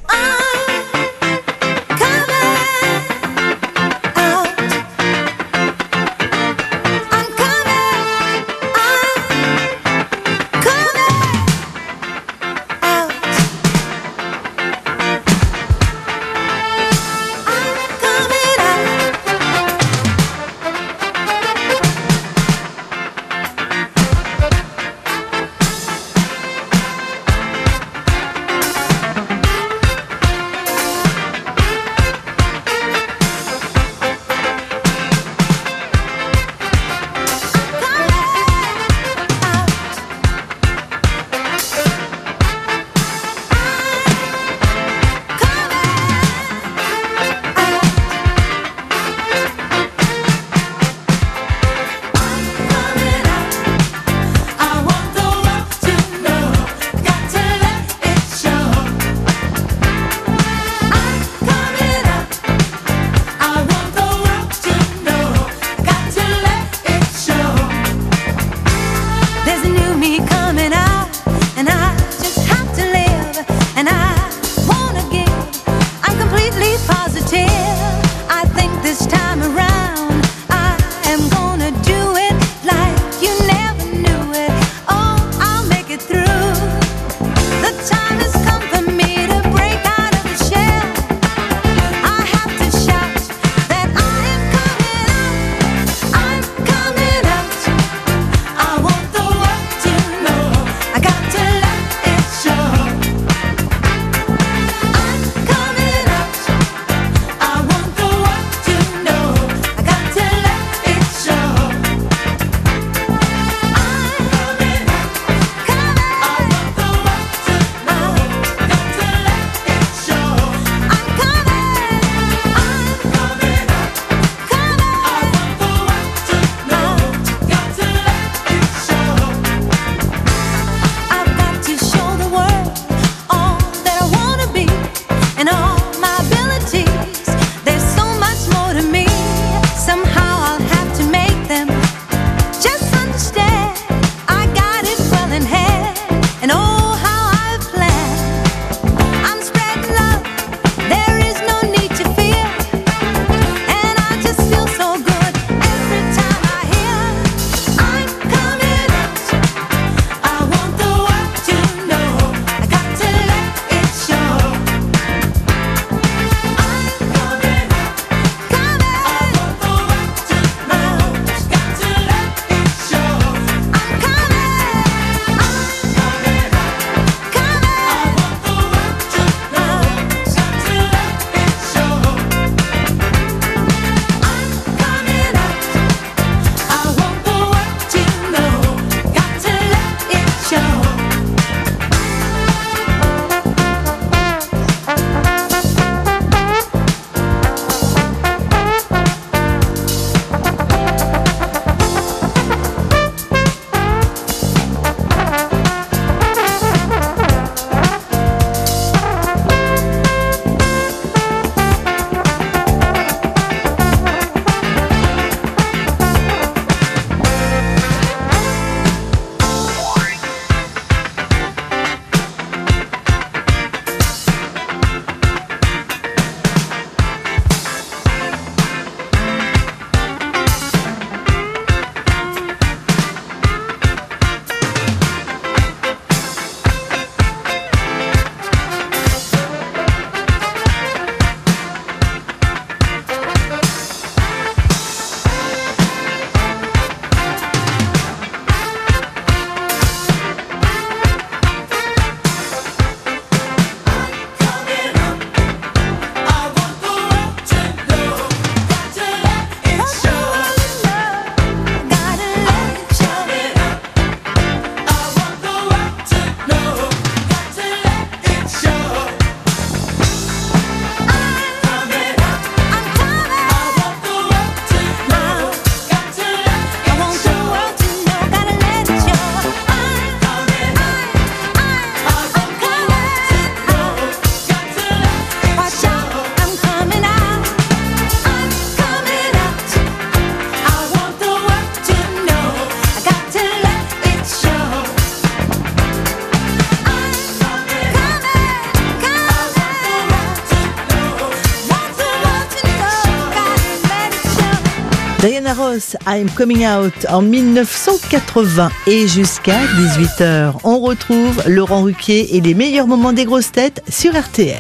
Diana Ross, I'm Coming Out en 1980 et jusqu'à 18h. On retrouve Laurent Ruquier et les meilleurs moments des grosses têtes sur RTL.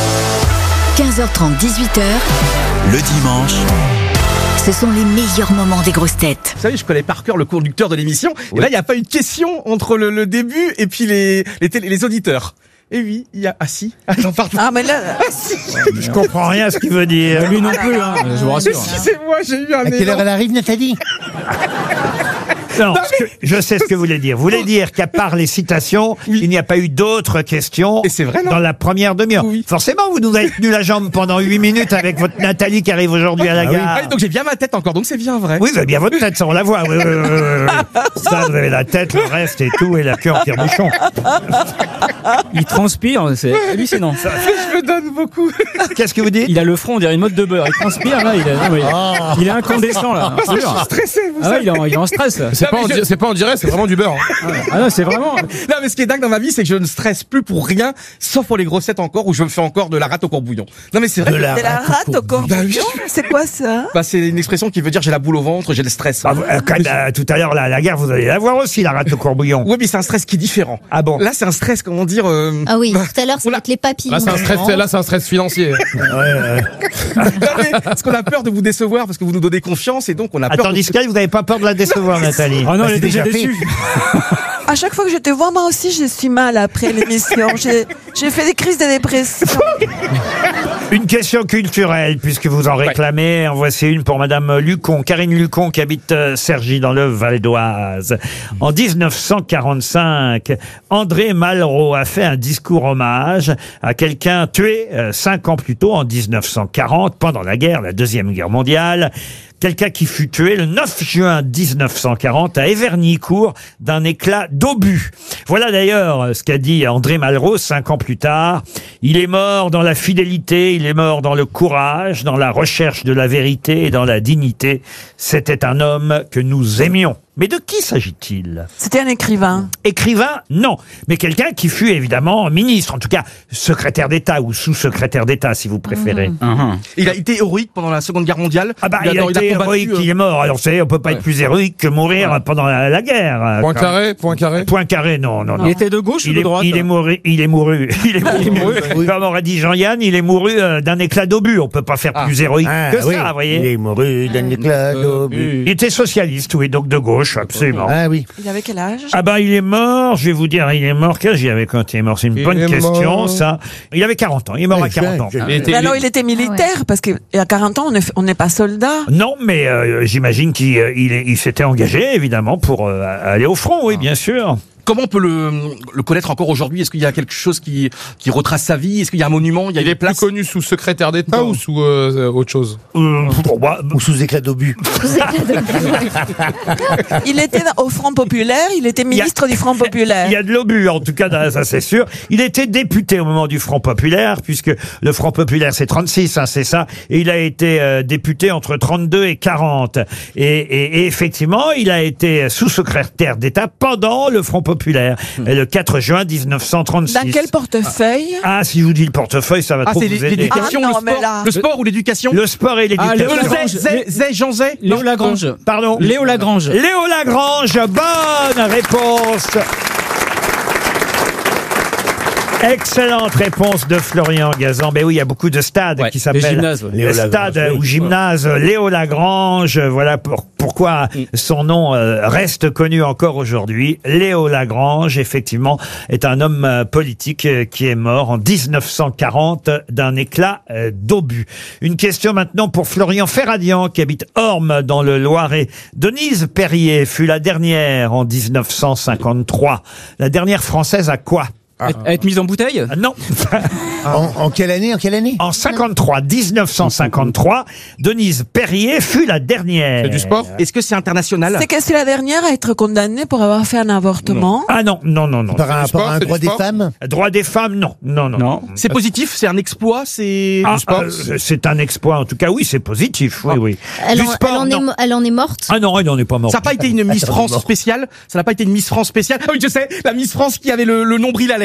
15h30, 18h. Le dimanche, Ce sont les meilleurs moments des grosses têtes. Vous savez, je connais par cœur le conducteur de l'émission. Et là, il n'y a pas eu de question entre le début et puis les auditeurs. Et oui, il y a... Ah si. Attends, pardon. Ah mais là... Ah si. Je comprends rien à ce qu'il veut dire. Lui non plus, hein, je vous rassure. Excusez-moi, j'ai eu un À quelle heure elle arrive, Nathalie? Non, je sais ce que vous voulez dire. Vous voulez dire qu'à part les citations, il n'y a pas eu d'autres questions dans la première demi-heure. Forcément, vous nous avez tenu la jambe pendant 8 minutes avec votre Nathalie qui arrive aujourd'hui à la gare. Ah, donc j'ai bien ma tête encore, donc c'est bien vrai. Oui, vous avez bien votre tête, ça on la voit. Oui. Ça, vous avez la tête, le reste et tout, et la queue en tire-bouchon. Il transpire, c'est hallucinant. Je me donne beaucoup. Qu'est-ce que vous dites? Il a le front, on dirait une mode de beurre. Il transpire, là, il est incandescent, là. Je suis stressé, vous savez. Il est en stress. C'est pas en direct, c'est vraiment du beurre. Ah non, c'est vraiment... Non, mais ce qui est dingue dans ma vie, c'est que je ne stresse plus pour rien, sauf pour les grossettes encore, où je me fais encore de la rate au courbouillon. Non, mais c'est vrai. De la rate au courbouillon? C'est quoi ça? Bah, c'est une expression qui veut dire j'ai la boule au ventre, j'ai le stress. Tout à l'heure, là, à la gare, vous allez la voir aussi, la rate au courbouillon. Oui, mais c'est un stress qui est différent. Ah bon? Là, c'est un stress, comment dire... Ah oui, tout à l'heure, ça va être les papillons. Là, c'est un stress financier. Non, mais, parce qu'on a peur de vous décevoir, parce que vous nous donnez confiance, et donc on a peur... Tandis qu'elle, vous n'avez pas peur de la décevoir, Nathalie? Oh non, elle est déjà déçue. À chaque fois que je te vois, moi aussi, je suis mal après l'émission. J'ai fait des crises de dépression. Une question culturelle, puisque vous en réclamez. En voici une pour Madame Lucon, Karine Lucon, qui habite Cergy, dans le Val d'Oise. En 1945, André Malraux a fait un discours hommage à quelqu'un tué 5 ans plus tôt, en 1940, pendant la guerre, la Deuxième Guerre mondiale. Quelqu'un qui fut tué le 9 juin 1940 à Evernicourt d'un éclat d'obus. Voilà d'ailleurs ce qu'a dit André Malraux 5 ans plus tard. Il est mort dans la fidélité, il est mort dans le courage, dans la recherche de la vérité et dans la dignité. C'était un homme que nous aimions. Mais de qui s'agit-il? C'était un écrivain. Écrivain, non. Mais quelqu'un qui fut évidemment ministre, en tout cas secrétaire d'État ou sous-secrétaire d'État, si vous préférez. Il a été héroïque pendant la Seconde Guerre mondiale. Ah bah, il a été héroïque, il est mort. Alors, vous savez, on peut pas être plus héroïque que mourir pendant la guerre. Point carré, non. Il était de gauche ou de droite? Il est mouru. Comme aurait dit Jean-Yann, il est mouru d'un éclat d'obus. On peut pas faire plus héroïque que ça, vous voyez. Il est mouru d'un éclat d'obus. Il était socialiste, oui, donc de gauche. Absolument. Ah oui. Il avait quel âge? Ah ben il est mort, je vais vous dire, il est mort, quel âge il avait quand il est mort? C'est une bonne question, ça. Il avait 40 ans, il est mort à 40 ans. Mais alors il était militaire, parce qu'à 40 ans, on n'est pas soldat. Non, mais j'imagine qu'il s'était engagé, évidemment, pour aller au front, oui, bien sûr. Comment on peut le connaître encore aujourd'hui? Est-ce qu'il y a quelque chose qui retrace sa vie? Est-ce qu'il y a un monument? Il est plus connu sous secrétaire d'État ou sous autre chose? Ou sous éclat d'obus. Il était au Front Populaire, il était ministre du Front Populaire. Il y a de l'obus, en tout cas, ça c'est sûr. Il était député au moment du Front Populaire, puisque le Front Populaire c'est 36, c'est ça, et il a été député entre 32 et 40. Et effectivement, il a été sous-secrétaire d'État pendant le Front Populaire, le 4 juin 1936. Dans quel portefeuille? Ah, si je vous dis le portefeuille, ça va trop vous aider. C'est l'éducation, le sport ou l'éducation? Le sport et l'éducation. Jean Zay Léo Lagrange. Pardon? Léo Lagrange. Léo Lagrange, bonne réponse. Excellente réponse de Florian Gazan. Ben oui, il y a beaucoup de stades qui s'appellent stade ou gymnase Léo Lagrange. Voilà pourquoi son nom reste connu encore aujourd'hui. Léo Lagrange, effectivement, est un homme politique qui est mort en 1940 d'un éclat d'obus. Une question maintenant pour Florian Ferradian qui habite Orme dans le Loiret. Denise Perrier fut la dernière en 1953. La dernière française à quoi? Être mise en bouteille? Non. En quelle année? En 53, 1953, Denise Perrier fut la dernière. C'est du sport? Est-ce que c'est international? C'est que c'est la dernière à être condamnée pour avoir fait un avortement? Ah non. Par un droit des femmes? Droit des femmes, non. C'est positif, c'est un exploit, c'est du sport? C'est un exploit, en tout cas, oui, c'est positif, oui. Elle en est morte? Ah non, elle n'en est pas morte. Ça n'a pas été une Miss France spéciale? Ça n'a pas été une Miss France spéciale? Ah oui, je sais, la Miss France qui avait le nombril à l'air.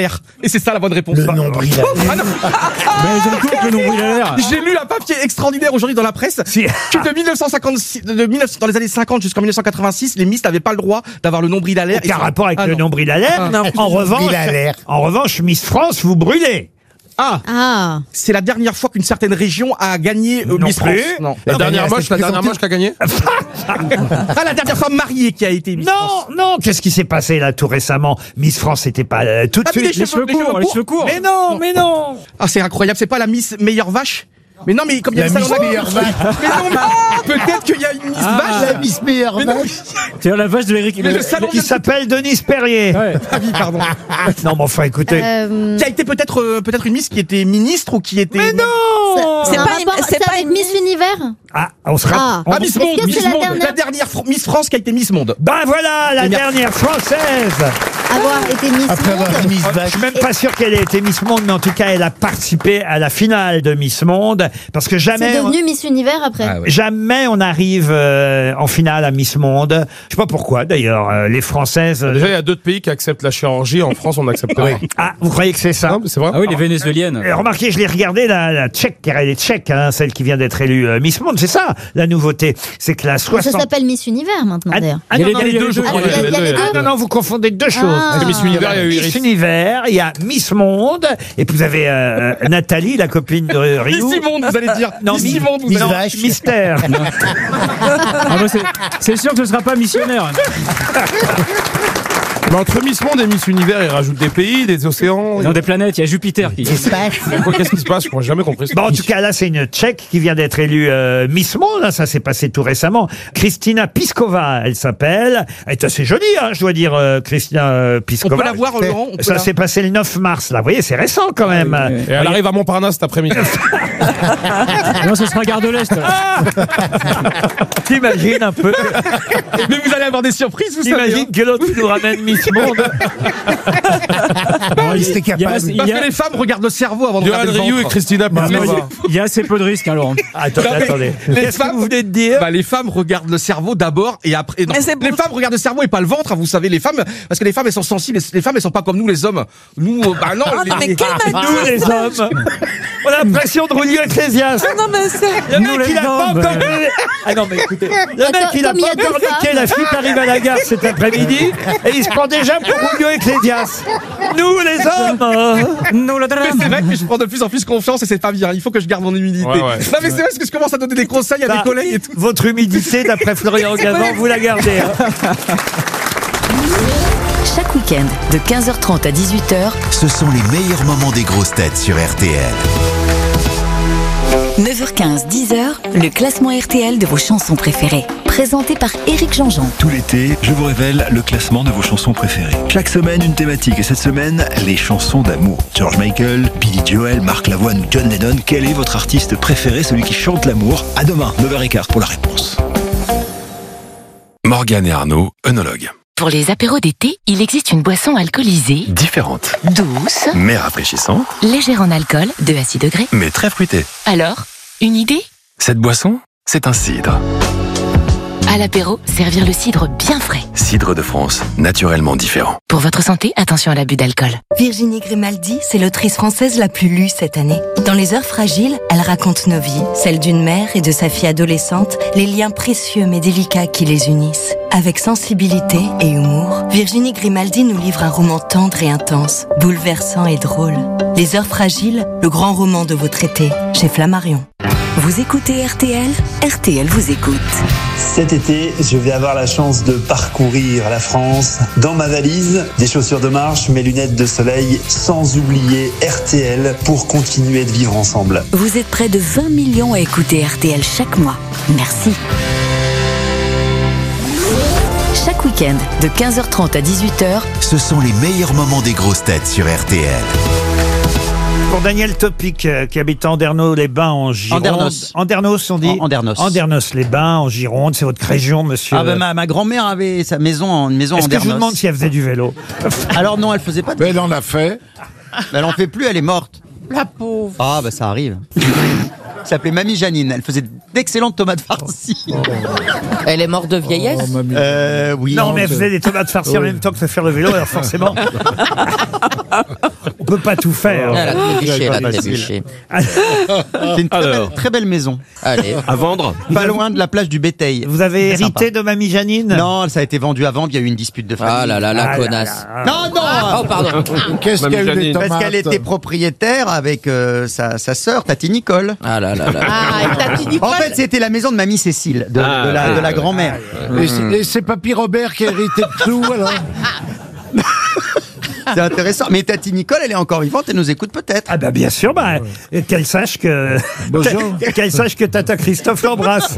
l'air. Et c'est ça la bonne réponse. Le nombril à l'air. Ah non. Mais je le coupe, le nombril à l'air. J'ai lu un papier extraordinaire aujourd'hui dans la presse que de 1956, dans les années 50 jusqu'en 1986, les Miss n'avaient pas le droit d'avoir le nombril à l'air. Aucun rapport avec le nombril à l'air. Non. En revanche, Miss France, vous brûlez. Ah. C'est la dernière fois qu'une certaine région a gagné Miss France. Non. La dernière moche qui a gagné. La dernière femme mariée qui a été Miss France. Non, qu'est-ce qui s'est passé là tout récemment? Miss France, c'était pas tout de suite. Les cheveux courts. Mais non. Ah, c'est incroyable. C'est pas la Miss meilleure vache? Mais non, mais comme il y a La ça Miss dans meilleure vache. Mais non, mais peut-être qu'il y a une Miss vache. La Miss meilleure vache. C'est la vache de Eric. Mais le salon Qui s'appelle Denise Perrier. Ouais. Ah oui, pardon. Non, mais enfin, écoutez. Qui a été peut-être une Miss qui était ministre ou qui était. Mais non. C'est pas avec Miss Univers. Ah, on se rappelle. Ah, Miss Monde, Est-ce que Miss c'est la Monde, dernière la dernière Miss France qui a été Miss Monde. Ben voilà, la dernière française. Avoir été Miss Après avoir Monde. été Miss Je Vache. suis même pas sûr qu'elle ait été Miss Monde, mais en tout cas, elle a participé à la finale de Miss Monde, parce que C'est jamais, devenu Miss Univers après. jamais on arrive en finale à Miss Monde. Je sais pas pourquoi, d'ailleurs, les Françaises. Déjà, il y a d'autres pays qui acceptent la chirurgie. En France, on n'accepte pas. Ah, vous croyez que c'est ça? Non, mais c'est vrai. Ah oui, les vénézuéliennes. Remarquez, je l'ai regardé, la tchèque, car elle est tchèque, hein, celle qui vient d'être élue Miss Monde. C'est ça, la nouveauté. C'est que la Ça 60... s'appelle Miss Univers maintenant d'ailleurs. Ah, non, non, les deux, je crois. il y a les deux. non, vous confondez deux choses. Ah. Miss Univers, il y a eu Miss Iris. Univers, il y a Miss Monde, et puis vous avez Nathalie, la copine de Rio. Miss Monde, vous allez dire. Non, Miss Monde, vous Miss allez Vache. Mystère. Ah bah c'est sûr que ce sera pas missionnaire. Mais entre Miss Monde et Miss Univers, ils rajoutent des pays, des océans. Dans des planètes, il y a Jupiter qui. Qu'est-ce qui se passe? Je n'ai jamais compris ça. Bon, en tout cas, là, c'est une Tchèque qui vient d'être élue Miss Monde. Hein, ça s'est passé tout récemment. Kristina Piskova, elle s'appelle. Elle est assez jolie, hein, je dois dire, Kristina Piskova. On peut la voir, Laurent? Ça s'est passé le 9 mars, là. Vous voyez, c'est récent quand même. Et elle arrive à Montparnasse cet après-midi. Non, ce sera Gare de l'Est. T'imagines un peu. Mais vous allez avoir des surprises, vous savez. T'imagines que l'autre nous ramène Miss Monde. Non, il était capable. Parce que les femmes regardent le cerveau avant de Johan regarder le Rioux et ventre. Christina Piskova. Il y a assez peu de risques, hein, Laurent. Attendez. Qu'est-ce que vous venez de dire? Bah, les femmes regardent le cerveau d'abord et après. Non. Mais c'est Les bon. femmes regardent le cerveau et pas le ventre, hein, vous savez, les femmes, parce que les femmes elles sont sensibles, les femmes elles sont pas comme nous les hommes. Nous, bah non. Ah, non, mais quel Nous, les hommes, on a l'impression de Julio Ecclésias. Non, mais c'est. Le Nous, mec, les il a pas hommes. encore... Ah non, mais écoutez, le mec, il a comme il y pas a encore deux femmes. niqué la fille qui arrive à la gare cet après-midi et il se prend déjà pour Julio Ecclésias. Nous, les hommes. Nous, le Mais drame. c'est vrai que je prends de plus en plus confiance et c'est pas bien. Il faut que je garde mon humilité. Ouais, ouais. Non mais c'est vrai parce que je commence à donner des conseils à Ça, des collègues et tout. Votre humidité, d'après Florian Gazan, vous la gardez. Hein. Chaque week-end, de 15h30 à 18h, Ce sont les meilleurs moments des grosses têtes sur RTL. 9h15, 10h, le classement RTL de vos chansons préférées. Présenté par Éric Jean-Jean. Tout l'été, je vous révèle le classement de vos chansons préférées. Chaque semaine, une thématique. Et cette semaine, les chansons d'amour. George Michael, Billy Joel, Marc Lavoine ou John Lennon. Quel est votre artiste préféré, celui qui chante l'amour? À demain, 9h15 pour la réponse. Morgane et Arnaud, œnologues. Pour les apéros d'été, il existe une boisson alcoolisée, Différentes, douce, mais rafraîchissante, légère en alcool, de à 6 degrés. mais très fruitée. Alors, une idée? Cette boisson, c'est un cidre. À l'apéro, servir le cidre bien frais. Cidre de France, naturellement différent. Pour votre santé, attention à l'abus d'alcool. Virginie Grimaldi, c'est l'autrice française la plus lue cette année. Dans Les Heures Fragiles, elle raconte nos vies, celles d'une mère et de sa fille adolescente, les liens précieux mais délicats qui les unissent. Avec sensibilité et humour, Virginie Grimaldi nous livre un roman tendre et intense, bouleversant et drôle. Les Heures Fragiles, le grand roman de votre été, chez Flammarion. Vous écoutez RTL? RTL vous écoute. Cet été, je vais avoir la chance de parcourir la France. Dans ma valise, des chaussures de marche, mes lunettes de soleil, sans oublier RTL pour continuer de vivre ensemble. Vous êtes près de 20 millions à écouter RTL chaque mois. Merci. Chaque week-end, de 15h30 à 18h, Ce sont les meilleurs moments des grosses têtes sur RTL. Pour Daniel Topic, qui habite Andernos-les-Bains en Gironde. Andernos, on dit Andernos. Andernos-les-Bains en Gironde, c'est votre région, monsieur. Ah ben ma grand-mère avait sa maison, une maison en Est-ce que je vous Andernos. demande si elle faisait du vélo? Alors non, elle faisait pas de... Mais elle en a fait. Mais elle en fait plus, elle est morte. La pauvre. Ah bah ça arrive. Elle s'appelait Mamie Janine, elle faisait d'excellentes tomates farcies. Elle est morte de vieillesse. Oui. Non, mais elle faisait des tomates farcies en même temps que de faire le vélo, alors forcément. On peut pas tout faire. Elle a trébuché, elle a trébuché. C'est une très belle maison. Allez. À vendre. Pas loin de la plage du Béteil. Vous avez Très hérité sympa. de Mamie Janine? Non, ça a été vendu avant, il y a eu une dispute de famille. Ah là là, la connasse. Non, non. Oh, pardon. Qu'est-ce qu'il y a eu des tomates? Parce qu'elle était propriétaire avec sa sœur, Tati Nicole. Ah là là là. Ah, et Tati Nicole. En fait, c'était la maison de Mamie Cécile, de la grand-mère. Et c'est Papy Robert qui a hérité de tout, alors? C'est intéressant. Mais Tati Nicole, elle est encore vivante, elle nous écoute peut-être. Ah bah bien sûr, qu'elle sache que qu'elle sache que Tata Christophe l'embrasse.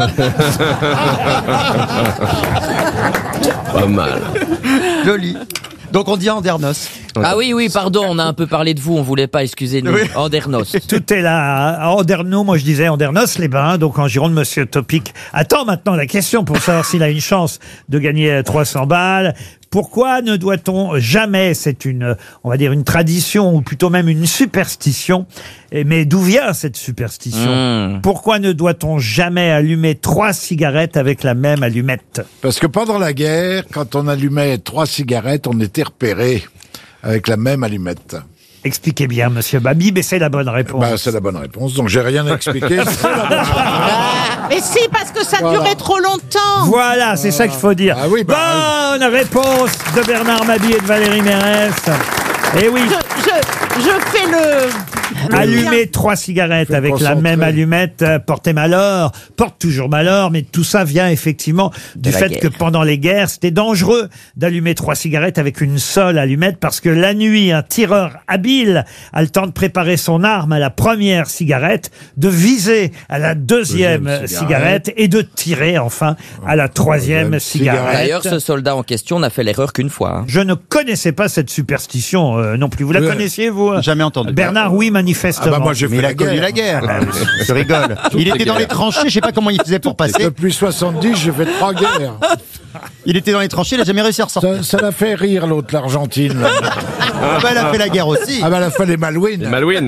Pas mal. Joli. Donc on dit Andernos. Ah oui, pardon, on a un peu parlé de vous, on voulait pas, excusez-nous. Oui. Andernos. Tout est là. À Andernos, moi je disais Andernos les Bains, donc en Gironde, Monsieur Topic attend maintenant la question pour savoir s'il a une chance de gagner 300 balles. Pourquoi ne doit-on jamais, c'est on va dire une tradition, ou plutôt même une superstition, mais d'où vient cette superstition? Pourquoi ne doit-on jamais allumer 3 cigarettes avec la même allumette? Parce que pendant la guerre, quand on allumait 3 cigarettes, on était repéré avec la même allumette. Expliquez bien, Monsieur Babi, mais c'est la bonne réponse. C'est la bonne réponse, donc j'ai rien à expliquer. Mais si, parce que ça durait trop longtemps. Voilà, c'est ça qu'il faut dire. Ah oui, bonne réponse de Bernard Mabie et de Valérie Mérès. Eh oui. Je fais le... Allumer 3 cigarettes avec la concentrer. même allumette porte toujours malheur, mais tout ça vient effectivement du fait que pendant les guerres, c'était dangereux d'allumer 3 cigarettes avec une seule allumette parce que la nuit, un tireur habile a le temps de préparer son arme à la première cigarette, de viser à la deuxième cigarette et de tirer enfin à la troisième cigarette. D'ailleurs, ce soldat en question n'a fait l'erreur qu'une fois. Je ne connaissais pas cette superstition non plus. Vous la connaissiez, vous? Jamais entendu. Bernard, oui, manifestement. Ah bah moi j'ai fait Mais il la a connu guerre. la guerre. Je rigole. Il était dans les tranchées, je sais pas comment il faisait pour passer. Depuis 70, j'ai fait 3 guerres. Il était dans les tranchées, il a jamais réussi à ressortir. Ça l'a fait rire l'autre, l'Argentine. Là. Ah bah, elle a fait la guerre aussi. Ah bah elle a fait les Malouines. Malouine.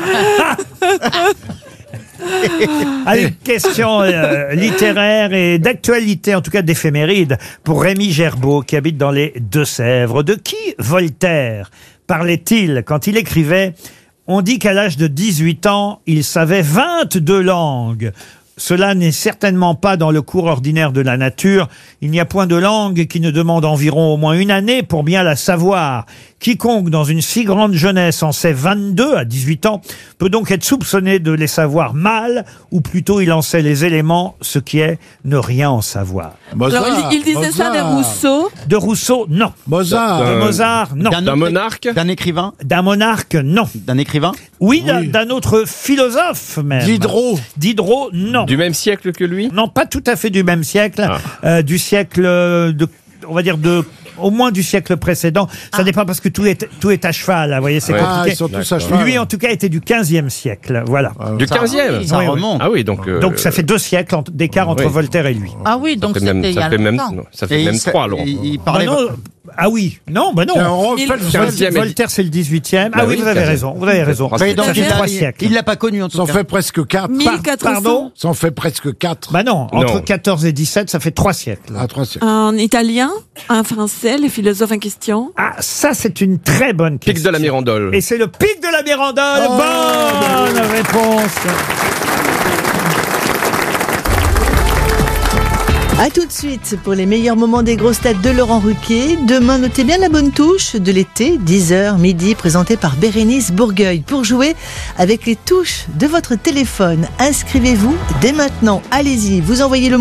Allez, question littéraire et d'actualité, en tout cas d'éphéméride, pour Rémi Gerbeau, qui habite dans les Deux-Sèvres. De qui Voltaire parlait-il quand il écrivait « On dit qu'à l'âge de 18 ans, il savait 22 langues ». Cela n'est certainement pas dans le cours ordinaire de la nature. Il n'y a point de langue qui ne demande environ au moins une année pour bien la savoir. Quiconque dans une si grande jeunesse en sait 22 à 18 ans peut donc être soupçonné de les savoir mal, ou plutôt il en sait les éléments, ce qui est ne rien en savoir. Alors, il disait ça de Rousseau. De Rousseau, non. Mozart. De Mozart, non. D'un monarque. D'un écrivain. D'un monarque, non. D'un écrivain. Oui, d'un autre philosophe même. Diderot. Diderot, non. Du même siècle que lui? Non, pas tout à fait du même siècle. Du siècle de, on va dire au moins du siècle précédent. Ça dépend parce que tout est à cheval, là, vous voyez, c'est compliqué. Ils sont tous à cheval. Lui, en tout cas, était du 15e siècle, voilà. Du 15e? Ça remonte. Ah oui, donc... Donc ça fait 2 siècles d'écart entre Voltaire et lui. Ah oui, donc c'était il y a longtemps. Ça fait même 3, alors. Il parlait. Ah oui, non, bah non. Voltaire, c'est le 18e. Ah oui, vous avez raison, vous avez raison. Mais donc, Ça fait 3 siècles. il l'a pas connu en tout Ça en cas. fait presque 4. 1400. Pardon? Ça en fait presque 4. Bah non, entre 14 et 17, ça fait 3 siècles. À 3 siècles. En italien, en français, les philosophes en question. Ah, ça, c'est une très bonne question. Pic de la Mirandole. Et c'est le pic de la Mirandole. Bonne réponse. À tout de suite pour les meilleurs moments des grosses têtes de Laurent Ruquier. Demain, notez bien la bonne touche de l'été, 10h midi, présentée par Bérénice Bourgueil. Pour jouer avec les touches de votre téléphone, inscrivez-vous dès maintenant. Allez-y, vous envoyez le